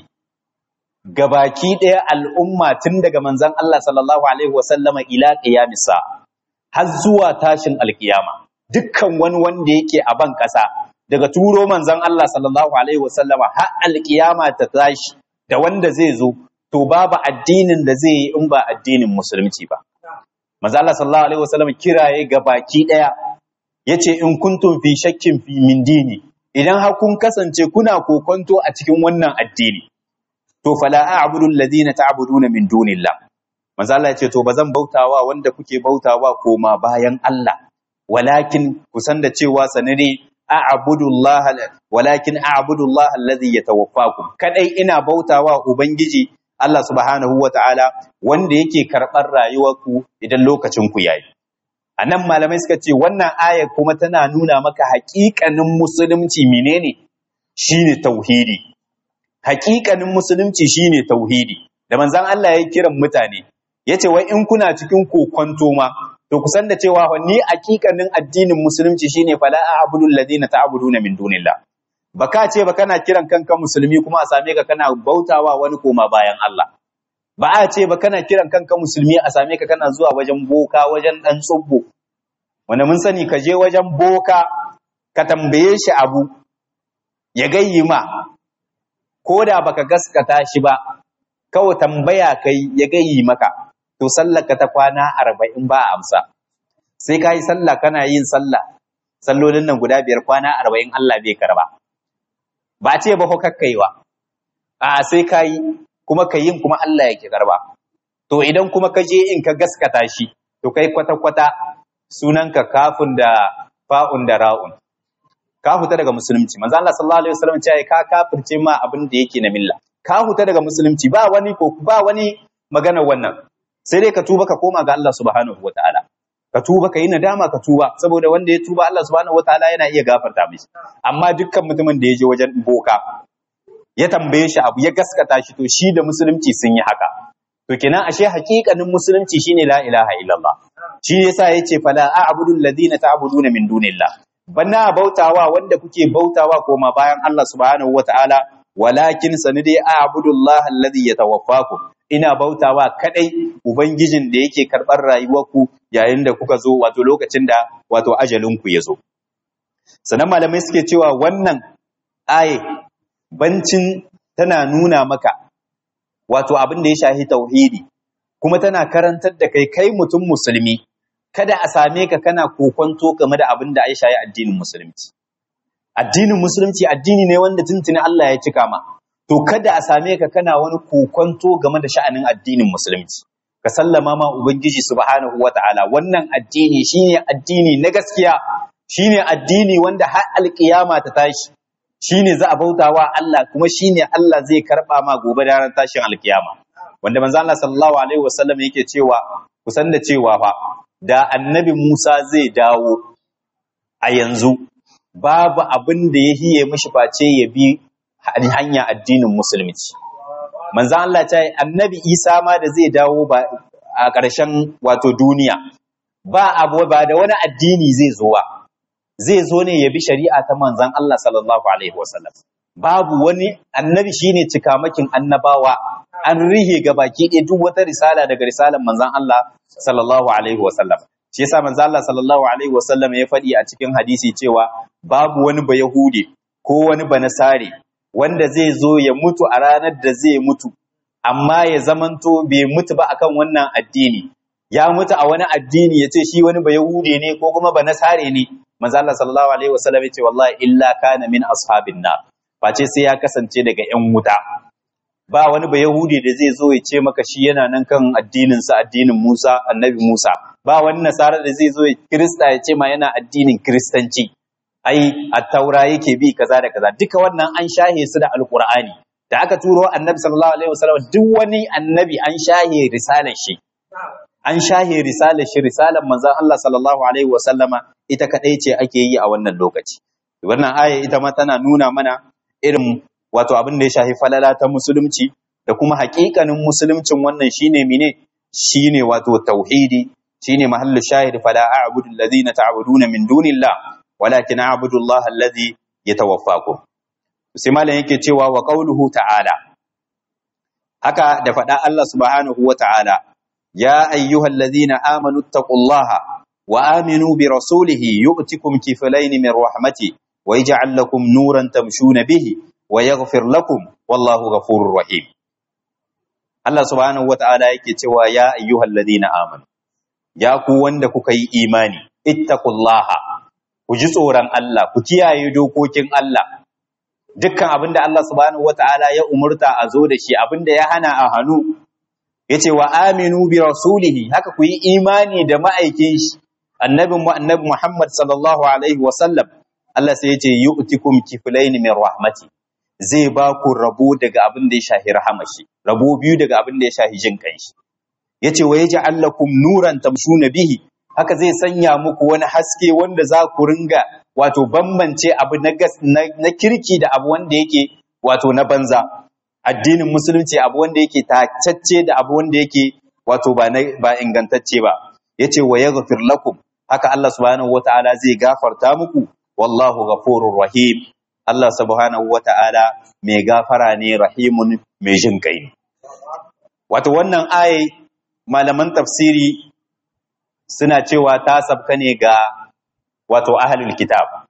gabaki daya al'umma tun daga manzon Allah sallallahu alaihi wasallama ila qiyamis sa har zuwa tashin alkiyama, dukkan wani wanda yake a ban kasa daga turo manzon Allah sallallahu alaihi wasallama har alkiyama ta tashi da wanda zai zo, to babu addinin da zai yi in ba addinin musulunci ba. Manzon Allah sallallahu alaihi wasallama kiraye gabaki daya yace in kuntum fi shakkin fi min dini, idan har kun kasance kuna kokonto a cikin wannan addini, to fala a'budu alladhina ta'buduna min dunillah. Manzo Allah yace to bazan bautawa wanda kuke bautawa koma bayan Allah, walakin kusan da cewa sanare a'budu Allah, walakin a'budu Allah alladhi yatawaffakum, kadai ina bautawa ubangiji Allah subhanahu wataala wanda yake karbar rayuwarku idan lokacin ku yayi. A nan malamai suka ce wannan ayar kuma tana nuna maka haƙiƙanin musulunci menene? Shine tauhidi. Haƙiƙanin musulunci shine tauhidi. Da manzon Allah ya kiran mutane, yace wai in kuna cikin kokonto ma, to kusan da cewa ni haƙiƙanin addinin musulunci shine fala a'budu alladhina ta'buduna min dunillah. Baka ce ba kana kiran kanka musulmi kuma a same ka kana bautawa wani koma bayan Allah. Ba a ce ba kana kiran kanka musulmi a same ka kana zuwa wajen boka, wajen dan tsubbo, wanda mun sani ka je wajen boka ka tambaye shi abu ya gayyi ma, ko da baka gaskata shi ba, kawai tambaya kai ya gayyi maka, to sallar ka ta kwana 40 ba a amsa. Sai ka yi sallah, kana yin sallah, sallolin nan guda 5 kwana 40 Allah bai karba. Ba a ce ba ko kakkaiwa, a sai ka yi kuma ka yin kuma Allah yake karba. To idan kuma ka je in ka gaskata shi, to kai kwata-kwata sunanka kafin da fa'un da ra'un. Ka huta daga musulunci. Manzo Allah sallallahu alaihi wasallam ce ka kafirce ma abin da yake na milla. Ka huta daga musulunci, ba wani magana wannan. Sai dai ka tuba ka koma ga Allah subhanahu wataala. Ka tuba ka yi nadama ka tuba, saboda wanda ya tuba Allah subhanahu wataala yana iya gafarta mishi. Amma dukkan mutumin da ya je wajen boka ya tambaye shi abu ya gaskata shi, to shi da musulunci sun yi haka. To kenan ashe haƙiƙanin musulunci shine la ilaha illallah. Shi yasa yace fala a'budu alladhina ta'buduna min dunillah. Bana bautawa wanda kuke bautawa koma bayan Allah subhanahu wataala, walakin sanidi a'budu Allah alladhi yatawaffakum. Ina bautawa kadai ubangijin da yake karbar rayuwarku yayin da kuka zo, wato lokacin da wato ajalin ku yazo. Sanan malamai suke cewa wannan aye bancin tana nuna maka wato abin da ya shahi tauhidi, kuma tana karantar da kai mutum musulmi, kada a same ka kana kokonto game da abin da ya shahi addinin musulunci. Addinin musulunci addini ne wanda tuntuni Allah ya cika ma, to kada a same ka kana wani kokonto game da sha'anin addinin musulunci. Ka sallama ma ubangiji subhanahu wataala, wannan addini shine addini na gaskiya, shine addini wanda har alkiyama ta tashi, shine za a bautawa Allah, kuma shine Allah zai karba ma gobe da ran tashin alkiyama. Wanda manzo Allah sallallahu alaihi wasallam yake cewa kusan da cewa fa da annabi Musa zai dawo a yanzu, babu abin da ya hiye mishi face ya bi hanya addinin musulunci. Manzo Allah ya ce annabi Isa ma da zai dawo ba a ƙarshen wato duniya, ba da wani addini zai zo ba, zai zo ne ya bi shari'a ta manzon Allah sallallahu alaihi wasallam. Babu wani annabi, shine cikamakin annabawa, an rihe gabaki ɗaya duk wata risala daga risalan manzon Allah sallallahu alaihi wasallam. Shi yasa manzon Allah sallallahu alaihi wasallam ya faɗi a cikin hadisi cewa babu wani bayahudi ko wani banasare wanda zai zo ya mutu a ranar da zai mutu, amma ya zamanto bai mutu ba akan wannan addini, ya mutu a wani addini ya ce shi wani bayahudi ne ko kuma banasare ne. Manzo Allah sallallahu alaihi wasallam ya ce wallahi illa kana min ashabin nar, face sai ya kasance daga ƴan wuta. Ba wani bayahudi da zai zo ya ce maka shi yana nan kan addinin sa, addinin Musa, annabi Musa. Ba wani nasara da zai zo ya kirista ya ce ma yana addinin kristanci, ai at-taura yake bi kaza da kaza. Duka wannan an shahe su da alqur'ani. da aka turo annabi sallallahu alaihi wasallam duk wani annabi an shahe risalar shi an shahe risalar manzon Allah sallallahu alaihi wasallama ita kadai ce ake yi a wannan lokaci. Wannan aya ita ma tana nuna mana irin wato abin da ya shahi falala ta musulunci da kuma haƙiƙanin musuluncin wannan shine mine shine wato tauhidi shine mahallu shahid fala a'budu alladhina ta'buduna min dunillah walakin a'budu Allah alladhi yatawaffakum. Sai malam yake cewa wa qauluhu ta'ala haka da faɗa Allah subhanahu wa ta'ala ya ayyuhalladhina amanu taqullaha wa aminu bi rasulihi yu'tikum kiflayn min rahmati wa yaj'al lakum nuran tamshuna bihi wa yaghfir lakum wallahu ghafurur rahim. Allah subhanahu wa ta'ala yake cewa ya ayyuhalladhina amanu ya ku wanda kuka yi imani ittaqullaha ku ji tsoron Allah ku kiyaye dokokin Allah dukkan abinda Allah subhanahu wataala ya umurta a zo da shi abinda ya hana a hannu yace wa aminu bi rasulihi haka ku yi imani da ma'aikin shi annabi Muhammad sallallahu alaihi wasallam Allah sai yace yu'tikum kiflayn min rahmati zai ba ku rabo daga abinda ya shahi rahamashi rabo biyu daga abinda ya shahi jin kanshi yace wa yaj'al lakum nuran tamshuna bihi haka zai sanya muku wani haske wanda za ku ringa wato bambance abu na kirki da abu wanda yake wato na banza addinin musulunci abu wanda yake tacacce da abu wanda yake wato ba ingantacce ba yace wa yaghfir lakum haka Allah subhanahu wataala zai gafarta muku wallahu ghafurur rahim Allah subhanahu wataala mai gafara ne rahimun mai jin kai wato wannan ayi malaman tafsiri suna cewa ta sabka ne ga wato ahlul kitab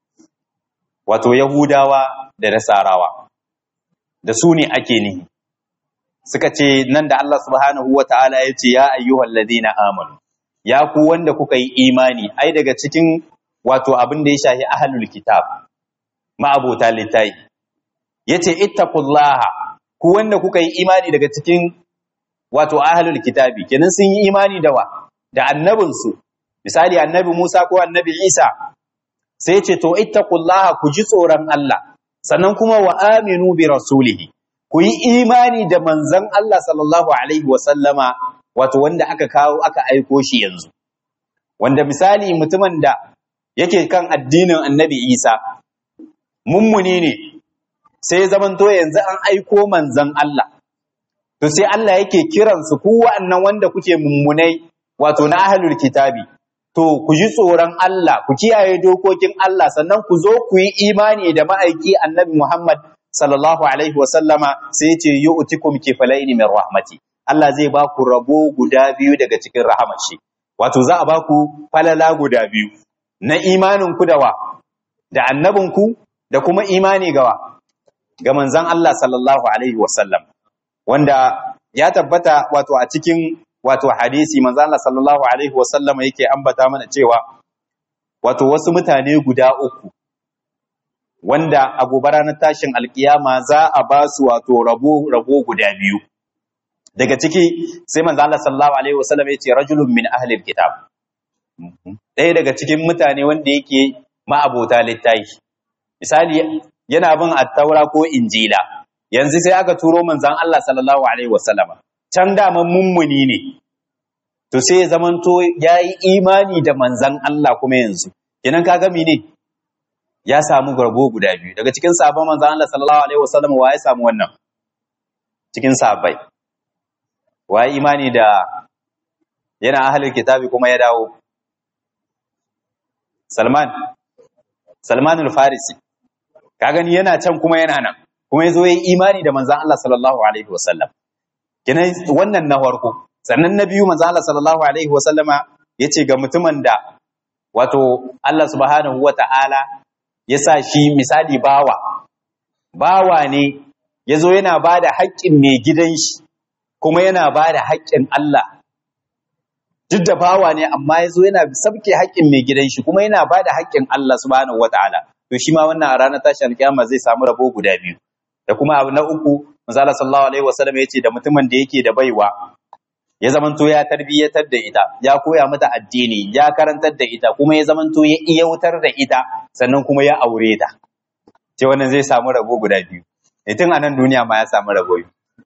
wato yahudawa da nasarawa da su ne ake nihi suka ce nan da Allah subhanahu wataala ya ce ya ayyuhal ladina amanu ya ku wanda kuka yi imani ai daga cikin wato abin da ya shahi ahlul kitab ma'abota litai yace ittaqullaha ku wanda kuka yi imani daga cikin wato ahlul kitabi kenan sun yi imani da wa da annabinsu misali annabi Musa ko annabi Isa sai ce to ittaqullaha ku ji tsoron Allah sannan kuma wa aminu bi rasulihi ku yi imani da manzon Allah sallallahu alaihi wa sallama wato wanda aka kawo aka aiko shi yanzu wanda misali mutumin da yake kan addinin annabi Isa mummuni ne sai ya zamanto yanzu an aiko manzon Allah to sai Allah yake kiransu ku wa'annan wanda kuke mummunai wato na ahlul kitabi to ku ji tsoron Allah ku kiyaye dokokin Allah sannan ku zo ku yi imani da ma'aiki annabi Muhammad sallallahu alaihi wa sallama sai ya ce yu'tikum kifalayn min rahmati Allah zai ba ku rabo guda biyu daga cikin rahamar shi wato za a ba ku falala guda biyu na imanin ku da wa da annabin ku da kuma imani ga manzon Allah sallallahu alaihi wa sallam wanda ya tabbata wato a cikin wato hadisi manzo Allah sallallahu alaihi wasallam yake ambata mana cewa wato wasu mutane guda uku wanda a gobe ranar tashin alkiyama za a ba su wato rabo guda biyu daga ciki sai manzo Allah sallallahu alaihi wasallam yace rajulun min ahli alkitab ɗaya daga cikin mutane wanda yake ma'abota littafi misali yana bin at-taura ko injila yanzu sai aka turo manzon Allah sallallahu alaihi wasallam can daman mummuni ne to sai ya zamanto ya yi imani da manzan Allah kuma yanzu kenan kaga ne ya samu garbo guda biyu daga cikin sahabban manzan Allah sallallahu alaihi wasallam wa ya samu wannan cikin sahabbai wa ya imani da yana ahlul kitabi kuma ya dawo Salman al-Farisi ka gani yana can kuma yana nan kuma yazo yayi imani da manzan Allah sallallahu alaihi wasallam kenan wannan na farko sannan na biyu manzo Allah sallallahu alaihi wasallama yace ga mutumin da wato Allah subhanahu wataala ya sa shi misali bawa ne yazo yana bada haƙƙin mai gidan shi kuma yana bada haƙƙin Allah duk da bawa ne amma yazo yana sabke haƙƙin mai gidan shi kuma yana bada haƙƙin Allah subhanahu wataala to shi ma wannan a ranar tashin kiyama zai samu rabo guda biyu da kuma abu na uku manzo Allah sallallahu alaihi wasallam yace da mutumin da yake da baiwa ya zamanto ya tarbiyyatar da ita ya koya mata addini ya karantar da ita kuma ya zamanto ya iyautar da ita sannan kuma ya aure ta ce wannan zai samu rabo guda biyu tun a nan duniya ma ya samu rabo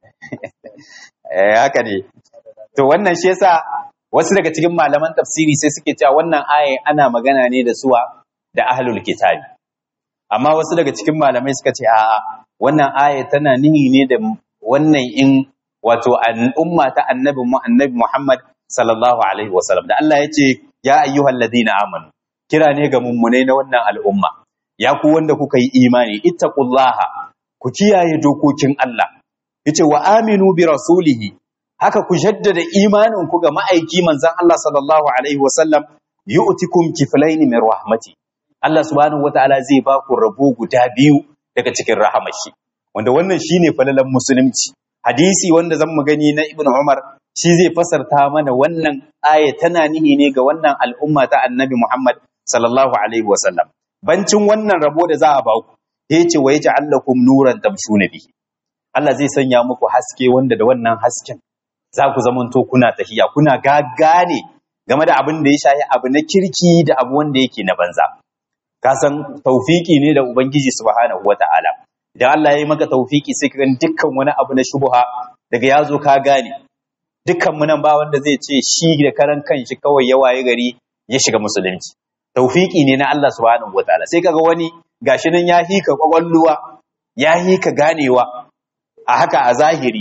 haka ne. To wannan shi yasa wasu daga cikin malaman tafsiri sai suke cewa wannan aya ana magana ne da suwa da ahlul kitabi, amma wasu daga cikin malamai suka ce a'a wannan aya tana nihi ne da wannan in wato al'umma ta annabi Muhammad sallallahu alaihi wasallam da Allah ya ce ya ayyuhal ladina amanu, kira ne ga mummunai na wannan al'umma, ya ku wanda kuka yi imani ittaqullaha, ku kiyaye dokokin Allah, yace wa aminu bi rasulihi, haka ku jaddada imanin ku ga ma'aiki manzon Allah sallallahu alaihi wasallam, yu'tikum kiflayn min rahmati, Allah subhanahu wataala zai ba ku rabo guda biyu daga cikin rahamashi, wanda wannan shine falalan musulunci. Hadisi wanda zan mu gani na Ibn Umar shi zai fasarta mana wannan aya tana nihi ne ga wannan al'umma ta Annabi Muhammad sallallahu alaihi wasallam. Bancin wannan rabo da za a ba ku, yace wa yaj'al lakum nuran tamshuna bihi, Allah zai sanya muku haske wanda da wannan hasken za ku zamanto kuna tahiya, kuna gagane game da abin da ya shafi abu na kirki da abu wanda yake na banza. Ka san tawfiki ne da Ubangiji subhanahu wata'ala. Idan Allah ya yi maka tawfiki sai ka gani dukkan wani abu na shubha daga yazo ka gane. Dukkan mu nan ba wanda zai ce shi da karan kanshi kawai ya waye gari ya shiga musulunci. Tawfiki ne na Allah subhanahu wataala. Sai kaga wani gashi nan ya hika kwakwalluwa, ya hika ganewa a haka a zahiri.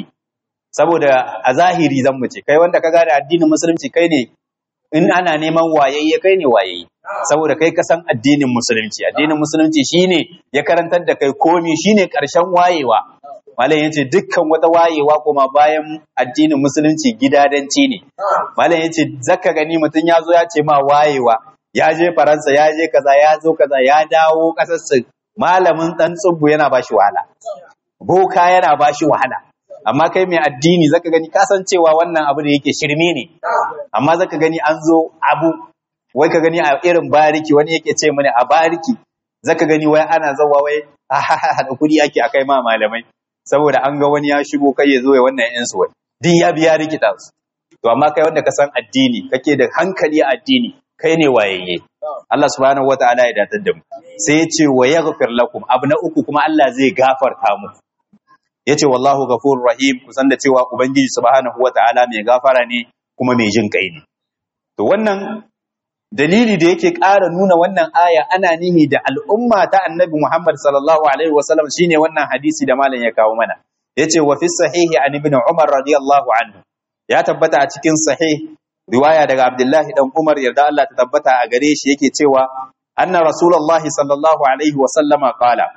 Saboda a zahiri zan mu ce kai wanda ka gane addinin musulunci kai ne, in ana neman wayayye kai ne wayayye. Saboda kai ka san addinin musulunci shine ya karantar da kai komi, shine karshen wayewa. Malam yace dukkan wata wayewa kuma bayan addinin musulunci gidadanci ne. Malam yace zaka gani mutun yazo ya ce ma wayewa, ya je Faransa, ya je kaza, ya zo kaza, ya dawo kasar su, malamin dan tsubbu yana bashi wahala, boka yana bashi wahala. Amma kai mai addini zaka gani kasancewa wannan abu da yake shirme ne, amma zaka gani an zo abu wai ka gani a irin bariki, wani yake ce mini a bariki zaka gani wai ana zawa wai da kudi ake akai ma malamai, saboda an ga wani ya shigo kai ya zo ya wannan yan su wai din ya biya rikita su. To amma kai wanda ka san addini, kake da hankali a addini, kai ne wayayye. Allah subhanahu wataala ya datar da mu. Sai ya ce wa yaghfir lakum, abu na uku kuma Allah zai gafarta muku. Yace wallahu ghafurur rahim, kusan da cewa ubangiji subhanahu wataala mai gafara ne kuma mai jin kai ne. To wannan dalili da yake ƙara nuna wannan aya ana nihi da al'umma ta Annabi Muhammad sallallahu alaihi wasallam shine wannan hadisi da malam ya kawo mana. Yace wa fi sahihi an ibn Umar radiyallahu anhu, ya tabbata a cikin sahih riwaya daga Abdullahi dan Umar, yarda Allah ta tabbata a gare shi, yake cewa anna rasulullahi sallallahu alaihi wasallama qala,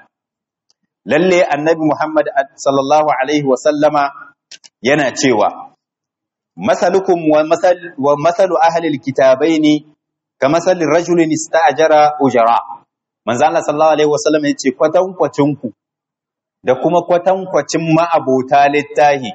lalle Annabi Muhammad sallallahu alaihi wasallama yana cewa masalukum wa masalu ahli alkitabaini kamasalin rajulin ista'jara ujara. Manzo Allah sallallahu alaihi wasallam yace kwatankwacin ku da kuma kwatankwacin ma'abota littahi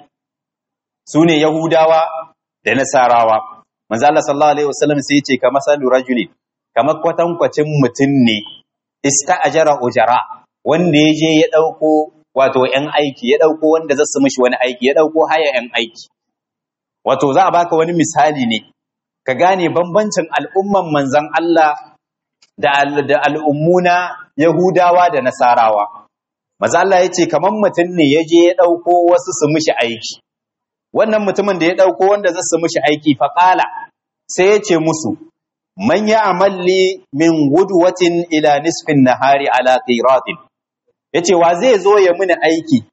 sune Yahudawa da Nasarawa. Manzo Allah sallallahu alaihi wasallam sai yace kamasalin rajulin, kamar kwatankwacin mutun ne ista'jara ujara, wanda yaje ya dauko wato yan aiki, ya dauko wanda zasu mishi wani aiki, ya dauko haya yan aiki. Wato za a baka wani misali ne ka gane bambancin al'umman manzan Allah da al'ummuna Yahudawa da Nasarawa. Maza Allah ya ce, kamar mutum ne ya je ya ɗauko wasu su mishi aiki. Wannan mutumin da ya ɗauko wanda za su mishi aiki faƙala, sai ya ce musu, man ya amalli min gudwatin ila nisfin nahari ala qiratin. Ya ce, wa zai zo ya mini aiki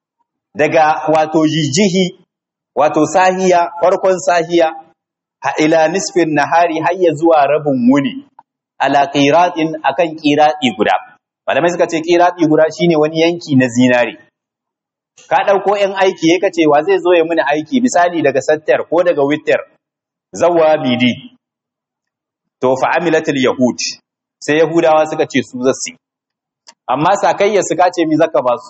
daga wato jijihi, wato sahiya, farkon sahiya, ila nisfin nahari har ya zuwa rabin wuni ala qiratin, akan qirati guda. Malamai suka ce qirati guda shine wani yanki na zinare. Ka dauko yan aiki yake ce wa zai zo ya mini aiki misali daga sattar ko daga wittar zawwa midi. To fa amilatul yahud, sai yahudawa suka ce su zasu, amma sakayya suka ce mi zaka ba su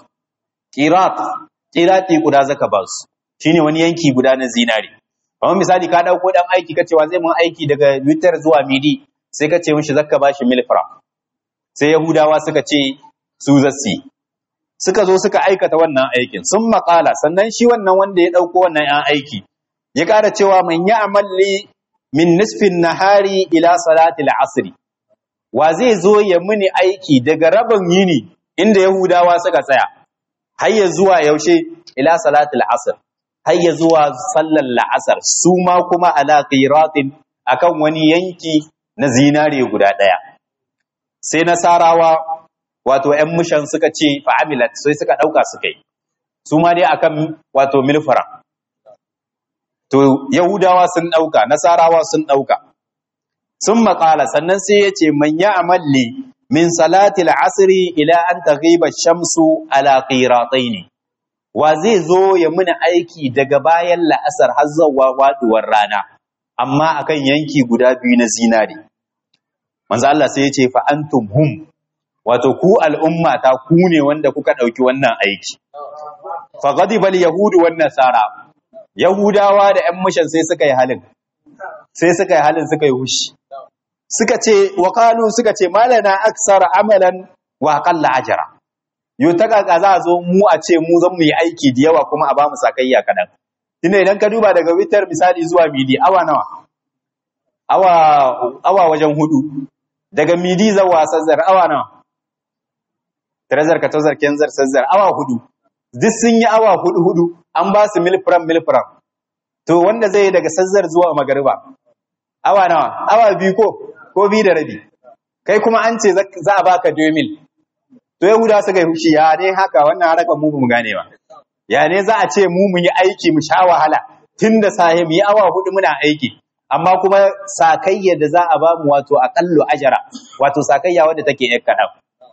qirati guda zaka ba su, shine wani yanki guda na zinare. Kamar misali ka dauko dan aiki kace wa zai mun aiki daga wittar zuwa midi, sai kace mishi zakka bashi milfra. Sai Yahudawa suka ce su zassi, suka zo suka aikata wannan aikin. Sun maƙala, sannan shi wannan wanda ya dauko wannan yan aiki ya ƙara cewa man ya'malli min nisfin nahari ila salati al-asr, wa zai zo ya muni aiki daga rabin yini inda Yahudawa suka tsaya har ya zuwa yaushe ila salatul asr, har ya zuwa sallar la'asar, su ma kuma ala qiratin akan wani yanki na zinare guda ɗaya. Sai nasarawa wato ‘yan mushan suka ce fa'amilat, sai suka ɗauka suka yi, su ma dai akan wato milfara. To, Yahudawa sun ɗauka, nasarawa sun ɗauka. Sun maƙala, sannan sai ya ce, man ya amalli min salatil asiri ila an taghiba shamsu ala qiratai ne. Wa zai zo ya muna aiki daga bayan la'asar har zuwa waɗuwar rana, amma akan yanki guda biyu na zinari. Manzo Allah sai ya ce fa antum hum, wato ku al'umma ta ku ne wanda kuka ɗauki wannan aiki. Fa ghadiba al-yahudu wan nasara, Yahudawa da ‘yan mushan sai suka yi halin suka yi hushi. Suka ce, wa qalu suka ce, malana aksar amalan wa aqalla ajra. Yo ta kaka za a zo mu a ce mu zan mu yi aiki da yawa kuma a ba mu sakayya kaɗan. Tunda idan ka duba daga witar misali zuwa midi, awa nawa? Awa wajen 4. Daga midi zuwa sazzar awa nawa? Trezor ka tozar kenzar sazzar awa 4. Duk sun yi awa 4 an ba su milfram. To wanda zai yi daga sazzar zuwa magariba, awa nawa? Awa 2 ko 2 da rabi. Kai kuma an ce za a baka 2 mil. To Yahuda suka yi hushi, ya ne haka wannan harakan mu gane ba. Ya ne za a ce mu yi aiki mu sha wahala tun da sahi mu yi awa 4 muna aiki, amma kuma sakayya da za a ba mu wato aqallu ajra, wato sakayya wadda take yar kadan.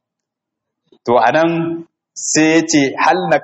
To anan sai ya ce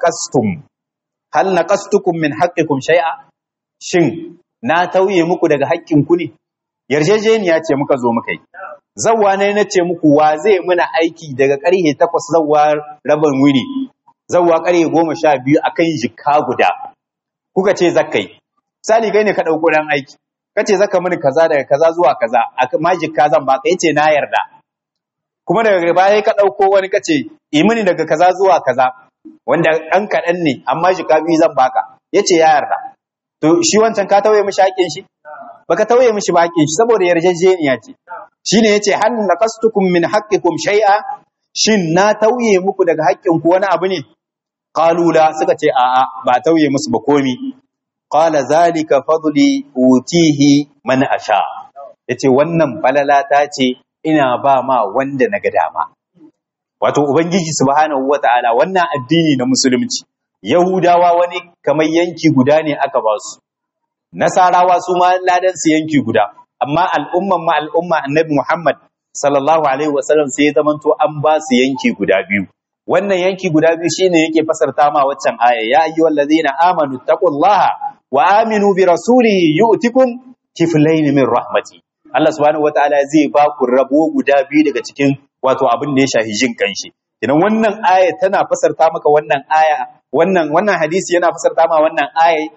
hal naqastukum min haqqikum shay'a, shin na tauye muku daga haƙƙinku ne? Yarjejeniya ce muka zo muka yi. Zawwa ne na ce muku wa zai muna aiki daga ƙarhe 8 zawwa rabin wuni, zawwa ƙarhe 12 akan jikka guda. Kuka ce zakai. Misali kai ne ka ɗauko ɗan aiki, ka ce zaka mini kaza daga kaza zuwa kaza, ma jikka zan baka, yace na yarda. Kuma daga baya ka ɗauko wani ka ce yi mini daga kaza zuwa kaza, wanda ɗan kaɗan ne amma jikka 2 zan baka, yace ya yarda. To shi wancan ka tauye mishi haƙƙin shi? Baka tauye mishi ba haƙƙin shi, saboda yarjejeniya ce. Shine yace hal naqastukum min haqqikum shay'a, shin na tauye muku daga haƙƙin ku wani abu ne? Qalu la, suka ce a'a ba tauye musu ba komi. Qala zalika fadli utihi man asha, yace wannan falalata ce ina ba ma wanda naga dama. Wato ubangiji subhanahu wataala wannan addini na musulunci, Yahudawa wani kamar yanki guda ne aka ba su, Nasarawa su ma ladan su yanki guda, amma al'umma annabi Muhammad sallallahu alaihi wasallam sai ya zamanto an ba su yanki guda biyu. Wannan yanki guda biyu shine yake fasarta ma waccan aya, ya ayyuhal ladzina amanu taqullaha wa aminu bi rasulihi yu'tikum kiflayn min rahmati. Allah subhanahu wataala zai ba ku rabo guda biyu daga cikin wato abin da ya shahi jin kanshi. Idan wannan aya tana fasarta maka wannan aya, wannan hadisi yana fasarta ma wannan aya,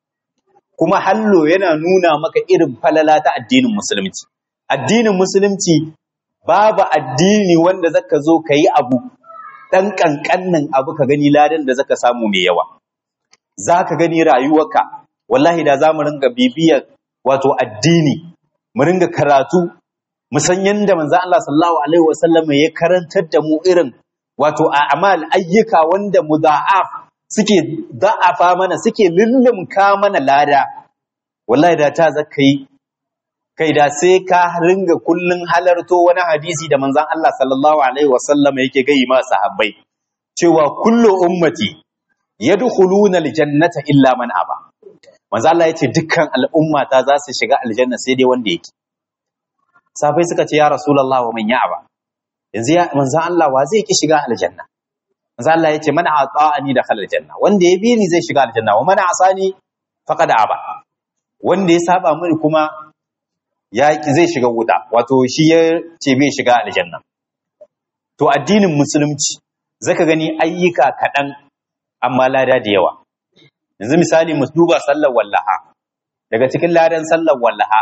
kuma hallo yana nuna maka irin falala ta addinin musulunci. Addinin musulunci babu addini wanda zaka zo kayi abu dan kankannin abu ka gani ladan da zaka samu mai yawa. Zaka gani rayuwarka, wallahi da zamu ringa bibiyar wato addini, mu ringa karatu, mu san yanda manzo Allah sallallahu alaihi wasallam ya karantar da mu irin wato a'mal ayyuka wanda mudha'af suke da'afa mana, suke lullumka mana lada. Wallahi da ta zakai kai da sai ka ringa kullun halarto wani hadisi da manzon Allah sallallahu alaihi wasallam yake gai ma sahabbai cewa kullu ummati yadkhuluna aljannata illa man aba. Manzon Allah yace dukkan al'umma ta za su shiga aljanna sai dai wanda yake. Sahabbai suka ce ya rasulullah wa man ya'aba, yanzu ya manzon Allah wa zai ki shiga aljanna? Manzon Allah yace man ata'ani dakhala aljanna, wanda ya bi ni zai shiga aljanna, wa man asani faqad aba, wanda ya saba mini kuma zai shiga wuta, wato shi ya ce bai shiga aljanna. To addinin musulunci zaka gani ayyuka kaɗan amma lada da yawa. Yanzu misali mu duba sallar wallaha, daga cikin ladan sallar wallaha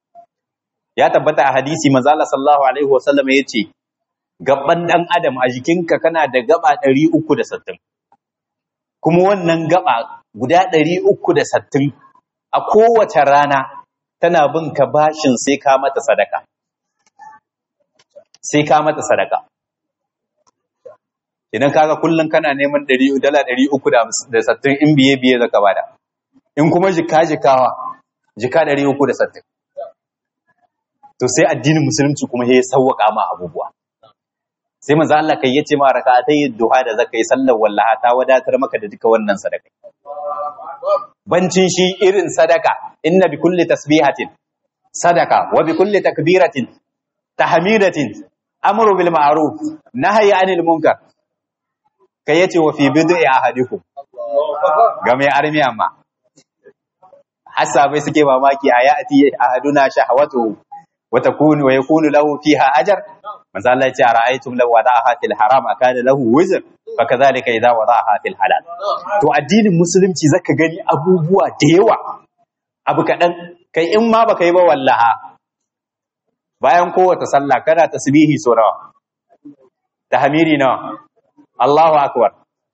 ya tabbata a hadisi manzo Allah sallallahu alaihi wasallam yace gaban dan adam a jikinka kana da gaba 360, kuma wannan gaba guda 360 a kowace rana tana bin ka bashin sai ka mata sadaka. Sai ka mata sadaka. idan kaga kullun kana neman dala 360 in biye zaka bada, in kuma jikawa jika 360. To sai addinin musulunci kuma ya sauwaka ma abubuwa. Sai manzo Allah kai yace ma rak'atai duha da zaka yi sallar wallaha ta wadatar maka da duka wannan sadaka. Bancin shi irin sadaka, inna bi kulli tasbihatin sadaka wa bi kulli takbiratin tahmidatin amru bil ma'ruf nahyi anil munkar. Kai yace wa fi bid'i ahadikum, ga mai armi amma hasabai suke mamaki ayati ahaduna shahwatu wa yakunu lahu fiha ajr. manzo Allah ya ce ara'aytum law wada'aha fil haram akana lahu wizr fakadhalika idha wada'aha fil halal. To addinin musulunci zaka gani abubuwa da yawa, abu kadan kai in ma baka yi ba wallaha, bayan kowace sallah kana tasbihi so nawa, tahmidi nawa, Allahu akbar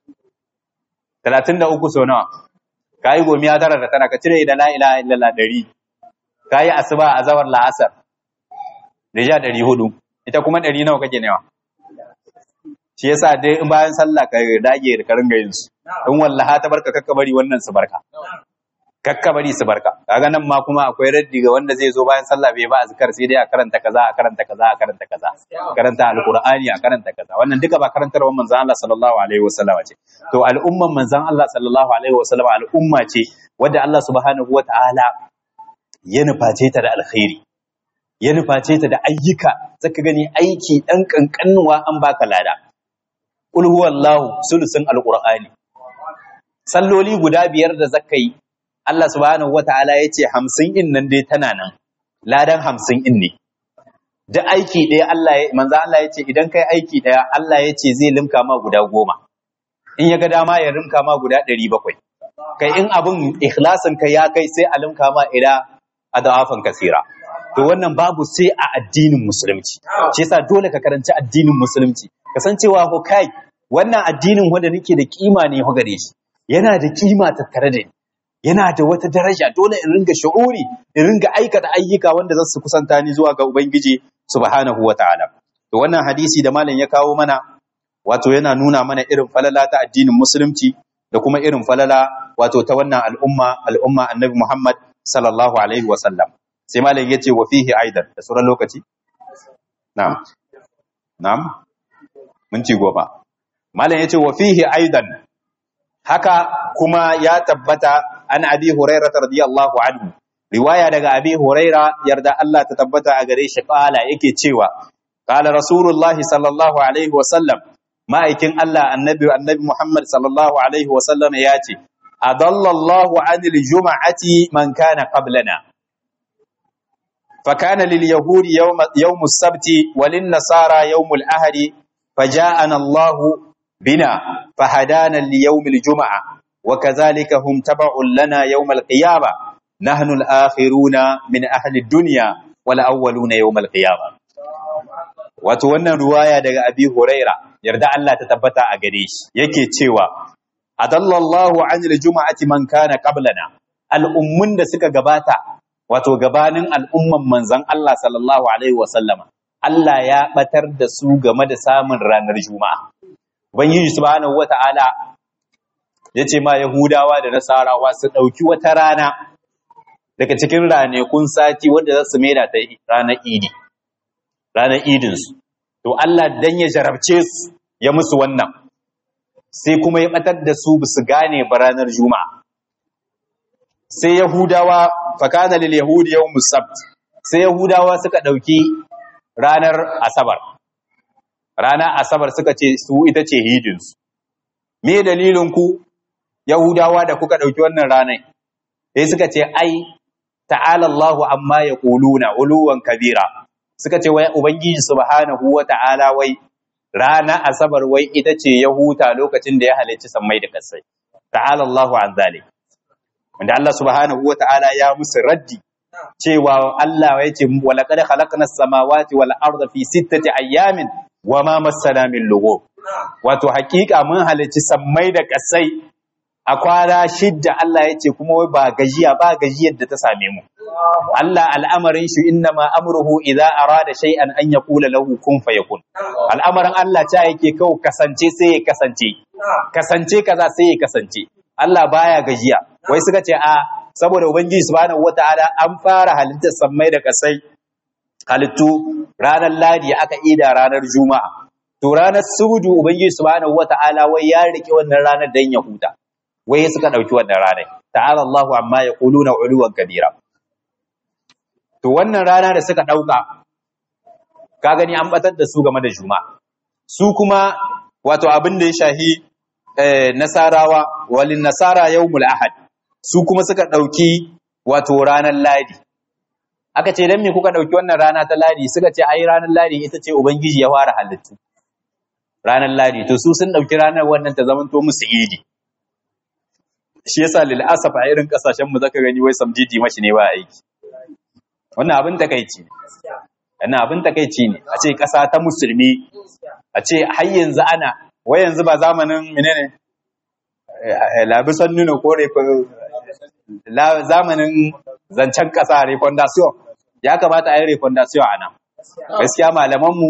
33 so nawa, kai gomiya tara da tana, ka cire da la ilaha illallah 100, kai asuba azhar la'asar rija 400, ita kuma 100 nawa kake newa. Shi yasa dai in bayan sallah ka dage da karin gayin su, in wallaha ta barka kakka bari wannan su barka, kakka bari su barka. Kaga nan ma kuma akwai raddi ga wanda zai zo bayan sallah bai ba azkar, sai dai a karanta kaza a karanta kaza a karanta kaza, karanta alqur'ani a karanta kaza. Wannan duka ba karantarwar manzon Allah sallallahu alaihi wasallam ce. To al'umman manzon Allah sallallahu alaihi wasallam al'umma ce wadda Allah subhanahu wataala ya nuface ta da alkhairi, ya nuface ta da ayyuka. Zaka gani aiki dan kankanuwa an baka lada. Qul huwallahu sulusun alqur'ani, salloli guda 5 da zaka yi, Allah subhanahu wataala yace 50 in nan dai tana nan, ladan 50 in ne. Da aiki ɗaya manzo Allah yace idan kai aiki ɗaya Allah yace zai limka ma guda 10, in ya ga dama ya limka ma guda 700. Kai in abun ikhlasin ka ya kai sai a limka ma ila adafan kasira. To wannan babu sai a addinin musulunci. Shi yasa dole ka karanci addinin musulunci, kasancewa ko kai wannan addinin wanda nake da kima ne ho gare shi, yana da kima tattare da ni, yana da wata daraja. Dole in ringa shu'uri, in ringa aikata ayyuka wanda za su kusanta ni zuwa ga Ubangiji subhanahu wataala. To wannan hadisi da malam ya kawo mana, wato yana nuna mana irin falala ta addinin musulunci da kuma irin falala wato ta wannan al'umma annabi Muhammad sallallahu alaihi wasallam. Sai malam yace wa fihi aidan, da sauran lokaci na'am minti 10. malam yace wa fihi aidan, haka kuma ya tabbata an abi hurairah radiyallahu anhu, riwaya daga abi hurairah yarda Allah ta tabbata a gare shi, kala yake cewa qala rasulullahi sallallahu alaihi wasallam, ma'aikin Allah annabi Muhammad sallallahu alaihi wasallam yace adallallahu anil jum'ati man kana qablana فكان لليهود يوم السبت وللنصارى يوم الأحد فجاءنا الله بنا فهدانا ليوم الجمعة وكذلك هم تبع لنا يوم القيامة نحن الآخرون من أهل الدنيا والأولون يوم القيامة. وتوانا رواية دقى أبي هريرة يرد الله تتبتع أقريش يكي تشيوى أضل الله عن الجمعة من كان قبلنا. الأمون دا سكا قباتا wato gabanin al'umman manzon Allah sallallahu alaihi wasallama, Allah ya batar da su game da samun ranar Juma'a. Ubangiji subhanahu wata'ala yace ma Yahudawa da Nasarawa su dauki wata rana daga cikin ranakun sati wanda za su maida ta ranar Idi, ranar idin su. To Allah dan ya jarabce su ya musu wannan, sai kuma ya batar da su bisu gane ba ranar Juma'a. Sai Yahudawa fakana lil yahudi yawmus sabt, sai Yahudawa suka dauki ranar Asabar. Ranar Asabar suka ce su ita ce hidin su. Me dalilin ku Yahudawa da kuka dauki wannan ranar? Sai suka ce ai ta'ala Allahu amma yaquluna uluwan kabira. Suka ce wai Ubangiji subhanahu wata'ala wai ranar Asabar wai ita ce ya huta lokacin da ya halicci sammai da kasai. Ta'ala Allahu an zalik. Wanda Allah subhanahu wata'ala ya musu raddi cewa Allah ya ce walaqad khalaqnas samawati wal arda fi 6 ayyamin wama massana min lughub. Wato hakika mun halicci sammai da kasai a kwana 6. Allah ya ce kuma wai ba gajiyar da ta same mu. Allah al'amarin shi innama amruhu idza arada shay'an an yaqula lahu kun fayakun. Al'amarin Allah ta yake kawo kasance sai ya kasance. Kasance kaza sai ya kasance. Allah baya gajiya. Wai suka ce a saboda Ubangiji subhanahu wataala an fara halittar sammai da kasai halittu ranar Ladi aka ida ranar Juma'a. To ranar Sudu Ubangiji subhanahu wataala wai ya rike wannan ranar dan ya huta. Wai suka dauki wannan ranar. Ta'ala Allahu amma yaquluna uluwan kabira. To wannan rana da suka dauka ka gani an batar da su game da Juma'a. Su kuma wato abin da ya shahi nasarawa walin nasara yawmul ahad. Su kuma suka dauki wato ranar Ladi. Aka ce dan me kuka dauki wannan rana ta Ladi? Suka ce ai ranar Ladi ita ce Ubangiji ya fara halittu. Ranar Ladi to su sun dauki ranar wannan ta zamanto musu idi. Shi yasa lil asaf a irin kasashen mu zaka gani wai samjiji mashi ne ba aiki. Wannan abin takeici ne. Wannan abin takeici ne. A ce kasa ta musulmi a ce har yanzu ana wai yanzu ba zamanin menene labisan nuna ko zamanin zancen kasa refondation ya kamata a yi refondation a nan. Gaskiya malamanmu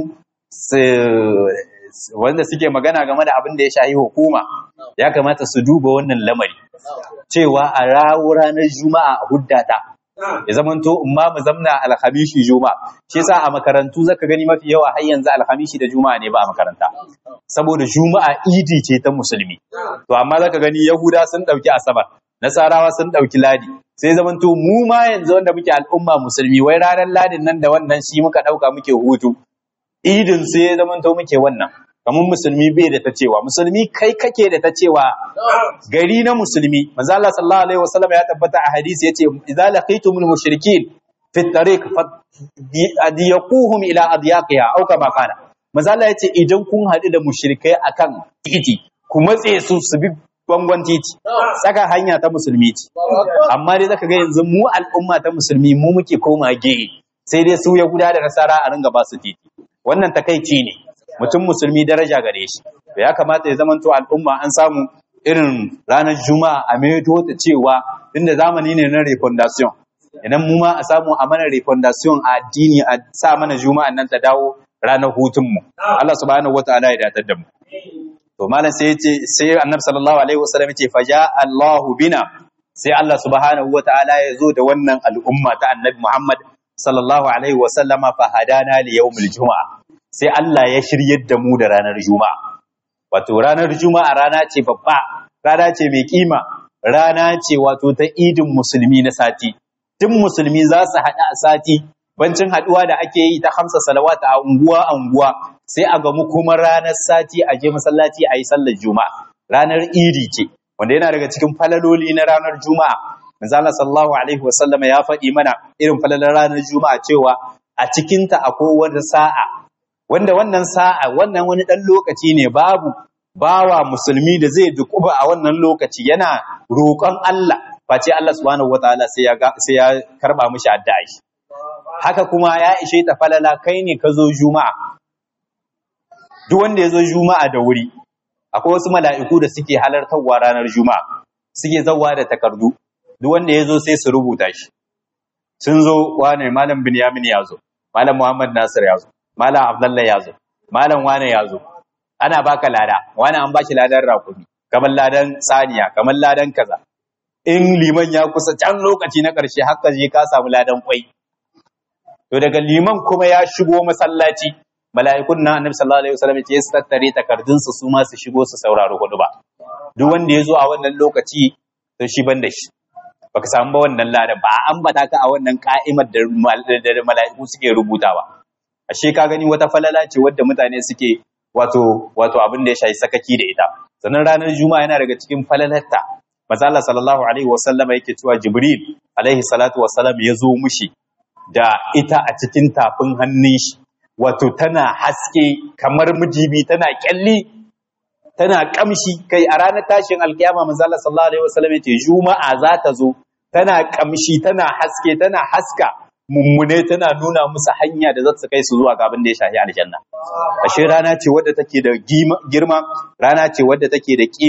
wanda suke magana game da abin da ya shahi hukuma ya kamata su duba wannan lamari cewa a ranar Juma'a a huddata ya zamanto umma mu zamna alhamishi Juma'a. Shi yasa a makarantu zaka gani mafi yawa har yanzu alhamishi da Juma'a ne ba a makaranta saboda Juma'a idi ce ta musulmi. To amma zaka gani Yahuda sun dauki Asabar, Nasarawa sun dauki Ladi, sai zamanto mu ma yanzu wanda muke al'umma musulmi wai ranar Ladin nan da wannan shi muka dauka muke hutu. Idin sai zamanto muke wannan. Kamar musulmi bai da ta cewa, musulmi kai kake da ta cewa gari na musulmi. Manzo Allah sallallahu alaihi wasallam ya tabbata a hadisi yace idza laqitumul mushrikin fi tariq fadiyaquhum ila adyaqiha aw kama kana. Manzo Allah yace idan kun hadu da mushrikai akan titi ku matse su su bi bangon titi. Saka hanya ta musulmi ce. Amma dai zaka ga yanzu mu al'umma ta musulmi mu muke koma gehe. Sai dai su Yahuda da Nasara a ringa ba su titi. Wannan takeici ne. Mutum musulmi daraja gare shi. Ya kamata ya zamanto al'umma an samu irin ranar Juma'a a maido ta cewa inda zamani ne na refondation. Idan mu ma a samu a mana refondation a addini a sa mana Juma'a nan ta dawo ranar hutunmu. Allah subhanahu wataala ya datar da mu. To malam sai yace sai Annabi sallallahu alaihi wasallam yace faja Allahu bina sai Allah subhanahu wataala ya zo da wannan al'umma ta Annabi Muhammad sallallahu alaihi wasallama fa hadana li yawmil juma'a. Sai Allah ya shiryar da mu da ranar Juma'a. Wato ranar Juma'a rana ce babba, rana ce mai kima, rana ce wato ta idin musulmi na sati. Duk musulmi za su haɗu a sati, bancin haɗuwa da ake yi ta 5 salawata a unguwa, sai a gamu kuma ranar sati a je masallaci a yi sallar Juma'a. Ranar idi ce, wanda yana daga cikin falaloli na ranar Juma'a. Manzo Allah sallallahu alaihi wasallam ya faɗi mana irin falalar ranar Juma'a cewa a cikinta akwai wata sa'a wanda wannan sa'a wannan wani ɗan lokaci ne babu bawa musulmi da zai dukuba a wannan lokaci yana roƙon Allah face Allah subhanahu wataala sai ya karba mishi addu'a shi. Haka kuma ya ishe ta falala kai ne ka zo Juma'a. Duk wanda ya zo Juma'a da wuri akwai wasu mala'iku da suke halartarwa ranar Juma'a suke zawwa da takardu. Duk wanda ya zo sai su rubuta shi. Sun zo wane Malam Binyamin ya zo, Malam Muhammad Nasir ya zo, Malam Abdullah ya zo, Malam wane ya zo. Ana baka lada, wani an bashi ladan rakumi, kamar ladan saniya, kamar ladan kaza. In liman ya kusa can lokaci na ƙarshe haka je ka samu ladan kwai. To daga liman kuma ya shigo masallaci, mala'ikun na Annabi sallallahu alaihi wasallam ya su tattare takardun su ma su shigo su saurari huduba. Duk wanda ya zo a wannan lokaci to shi ban da shi. Baka samu ba wannan ladan ba an ambata ka a wannan ka'imar da mala'iku suke rubutawa. Ashe ka gani wata falala ce wadda mutane suke wato abin da ya shafi sakaki da ita. Sannan ranar Juma'a yana daga cikin falalarta. Manzo Allah sallallahu alaihi wasallama yake cewa Jibril alaihi salatu wassalam ya zo mushi da ita a cikin tafin hannun shi. Wato tana haske kamar mijibi, tana kyalli, tana kamshi. Kai a ranar tashin alkiyama manzo Allah sallallahu alaihi wasallam yace Juma'a za ta zo tana kamshi, tana haske, tana haska mummune, tana nuna musu hanya da za su kai su zuwa ga abin da ya shafi aljanna. Ashe rana ce wadda take da girma, rana ce wadda take da kima,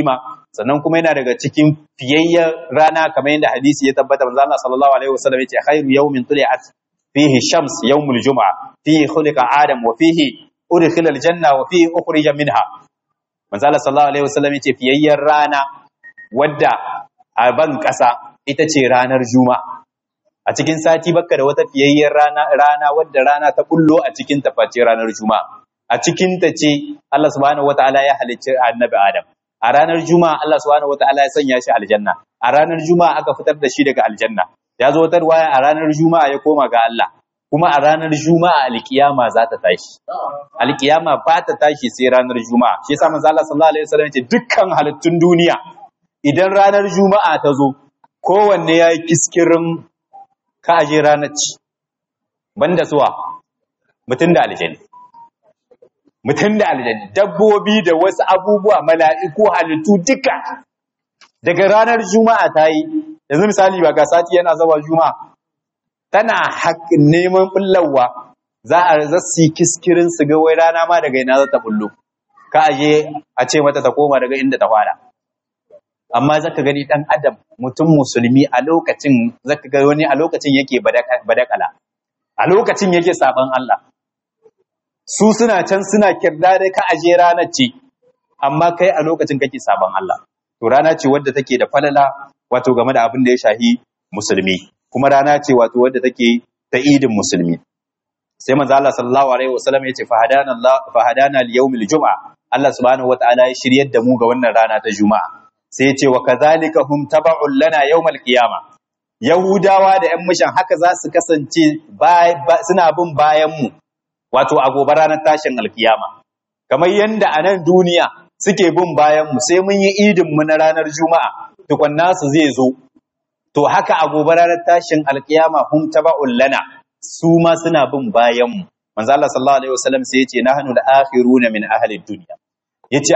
sannan kuma yana daga cikin fiyayyar rana kamar yadda hadisi ya tabbata manzo Allah sallallahu alaihi wasallam yace khairu yawmin tuli'at fihi shams yawmul jum'a fihi khuliqa adam wa fihi udkhila aljanna wa fihi ukhrija minha. Manzo Allah sallallahu alaihi wasallam yace fiyayyar rana wadda a ban kasa ita ce ranar juma'a. A cikin sati bakka da wata fiyayyar rana wadda rana ta bullo a cikin ta face ranar juma'a. A cikin ta ce Allah subhanahu wataala ya halicci annabi Adam. A ranar juma'a Allah subhanahu wataala ya sanya shi aljanna. A ranar juma'a aka fitar da shi daga aljanna. Ya zo wata riwaya a ranar juma'a ya koma ga Allah. Kuma a ranar juma'a alkiyama za ta tashi. Alkiyama ba ta tashi sai ranar juma'a. Shi yasa manzo Allah sallallahu alaihi wasallam ya ce dukkan halittun duniya idan ranar juma'a ta zo kowanne yayi kiskirin ka aje ranar ci. Banda suwa mutun da aljanna. Mutum da aljanni, dabbobi da wasu abubuwa, mala'iku, halittu duka daga ranar juma'a ta yi. Yanzu misali ba ga sati yana zawa juma'a tana neman bullawa za a zassi kiskirin su ga wai rana ma daga ina za ta bullo ka aje a ce mata ta koma daga inda ta fara. Amma zaka gani dan adam mutum musulmi a lokacin zaka ga wani a lokacin yake badakala, a lokacin yake saban Allah. Su suna can suna kirda dai ka aje ranar ce, amma kai a lokacin kake sabon Allah. To rana ce wadda take da falala wato game da abin da ya shahi musulmi, kuma rana ce wato wadda take ta idin musulmi. Sai manzo Allah sallallahu alaihi wasallam ya ce fa hadana al-yawmil jum'a. Allah subhanahu wataala ya shiryar da mu ga wannan rana ta juma'a. Sai ya ce wa kadhalika hum taba'un lana yawmal qiyamah. Yahudawa da ƴan mishan haka za su kasance suna bin bayan mu wato a gobe ranar tashin alkiyama, kamar yadda a nan duniya suke bin bayanmu sai mun yi idinmu na ranar juma'a tukunna su zai zo, to haka a gobe ranar tashin alkiyama hum taba'un lana su ma suna bin bayanmu. Manzo Allah sallallahu alaihi wasallam sai yace nahnu al-akhiruna min ahli dunya, yace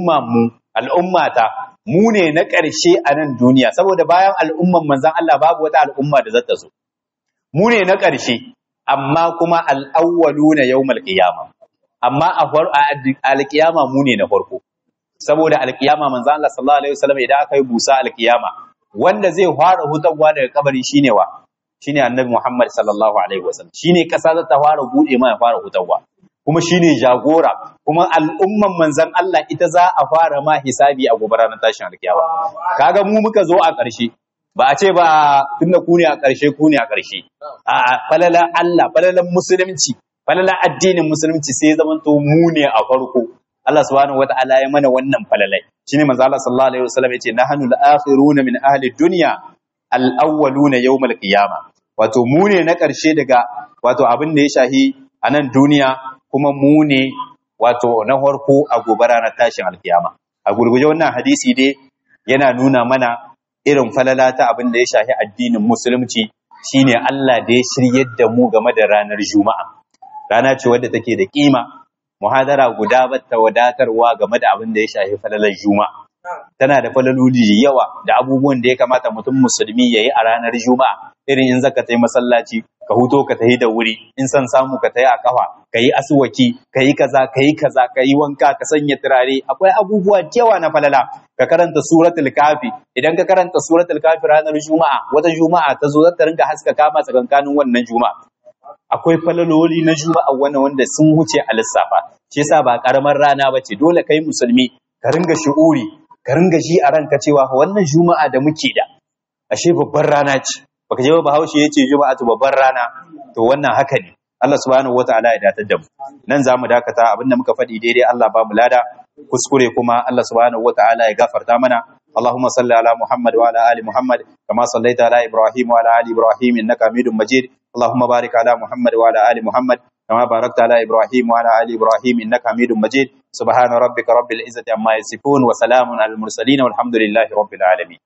al'ummata mu ne na ƙarshe a nan duniya, saboda bayan al'umman manzon Allah babu wata al'umma da zata zo, mu ne na ƙarshe. Amma kuma al'awwalu na yau malƙiyama, amma a alƙiyama mu ne na farko, saboda alƙiyama manzan Allah sallallahu Alaihi wasallam idan aka yi busa alƙiyama wanda zai fara hutarwa daga kabari shine wa shine annabi Muhammad sallallahu Alaihi wasallam, shine ƙasa za ta fara buɗe ma ya fara hutarwa, kuma shine jagora, kuma al'umman manzan Allah ita za a fara ma hisabi a gobe ranar tashin alƙiyama. Kaga mu muka zo a ƙarshe. Ba a ce ba tunda ku ne a ƙarshe ku ne a ƙarshe. A falalan Allah, falalan musulunci, falalan addinin musulunci sai zamanto mu ne a farko. Allah subhanahu wata'ala ya mana wannan falalai. Shine manzo Allah sallallahu alaihi wasallam yace nahnu al-akhiruna min ahli dunya al-awwaluna yawm al-qiyamah. Wato mu ne na ƙarshe daga wato abin da ya shahi a nan duniya, kuma mu ne wato na farko a gobe ranar tashin alkiyama. A gurguje wannan hadisi dai yana nuna mana irin falala ta abin da ya shafi addinin musulunci shine Allah da ya shiryar da mu game da ranar juma'a. Rana ce wadda take da kima, muhadara guda bata wadatarwa game da abin da ya shafi falalar juma'a. Tana da falaloli da yawa da abubuwan da ya kamata mutum musulmi yayi a ranar juma'a, irin in zaka tayi masallaci ka huto ka tayi da wuri, in san samu ka tayi a kafa, kayi aswaki, kayi kaza, kayi wanka, ka sanya turare. Akwai abubuwa yawa na falala. Ka karanta suratul kafi, idan ka karanta suratul kafi ranar juma'a, wata juma'a ta zo zata ringa haskaka ma tsakankanin wannan juma'a. Akwai falaloli na juma'a wanda sun wuce a lissafa. Shi yasa ba karamar rana bace, dole kai musulmi ka ringa shi'uri, ka ringa ji a ranka cewa wannan juma'a da muke da ashe babbar rana ce. Baka je ba Bahaushe yace juma'a to babbar rana, to wannan haka ne. Allah subhanahu wataala ya datar da mu. Nan zamu dakata, abinda muka faɗi daidai Allah ba mu lada, kuskure kuma Allah subhanahu wataala ya gafarta mana. Allahumma salli ala Muhammad wa ala ali Muhammad kama sallaita ala Ibrahim wa ala ali Ibrahim innaka Hamidum Majid. Allahumma barik ala Muhammad wa ala ali Muhammad kama barakta ala Ibrahim wa ala ali Ibrahim innaka Hamidum Majid. Subhana rabbika rabbil izzati amma yasifun wa salamun alal mursalin walhamdulillahi rabbil alamin.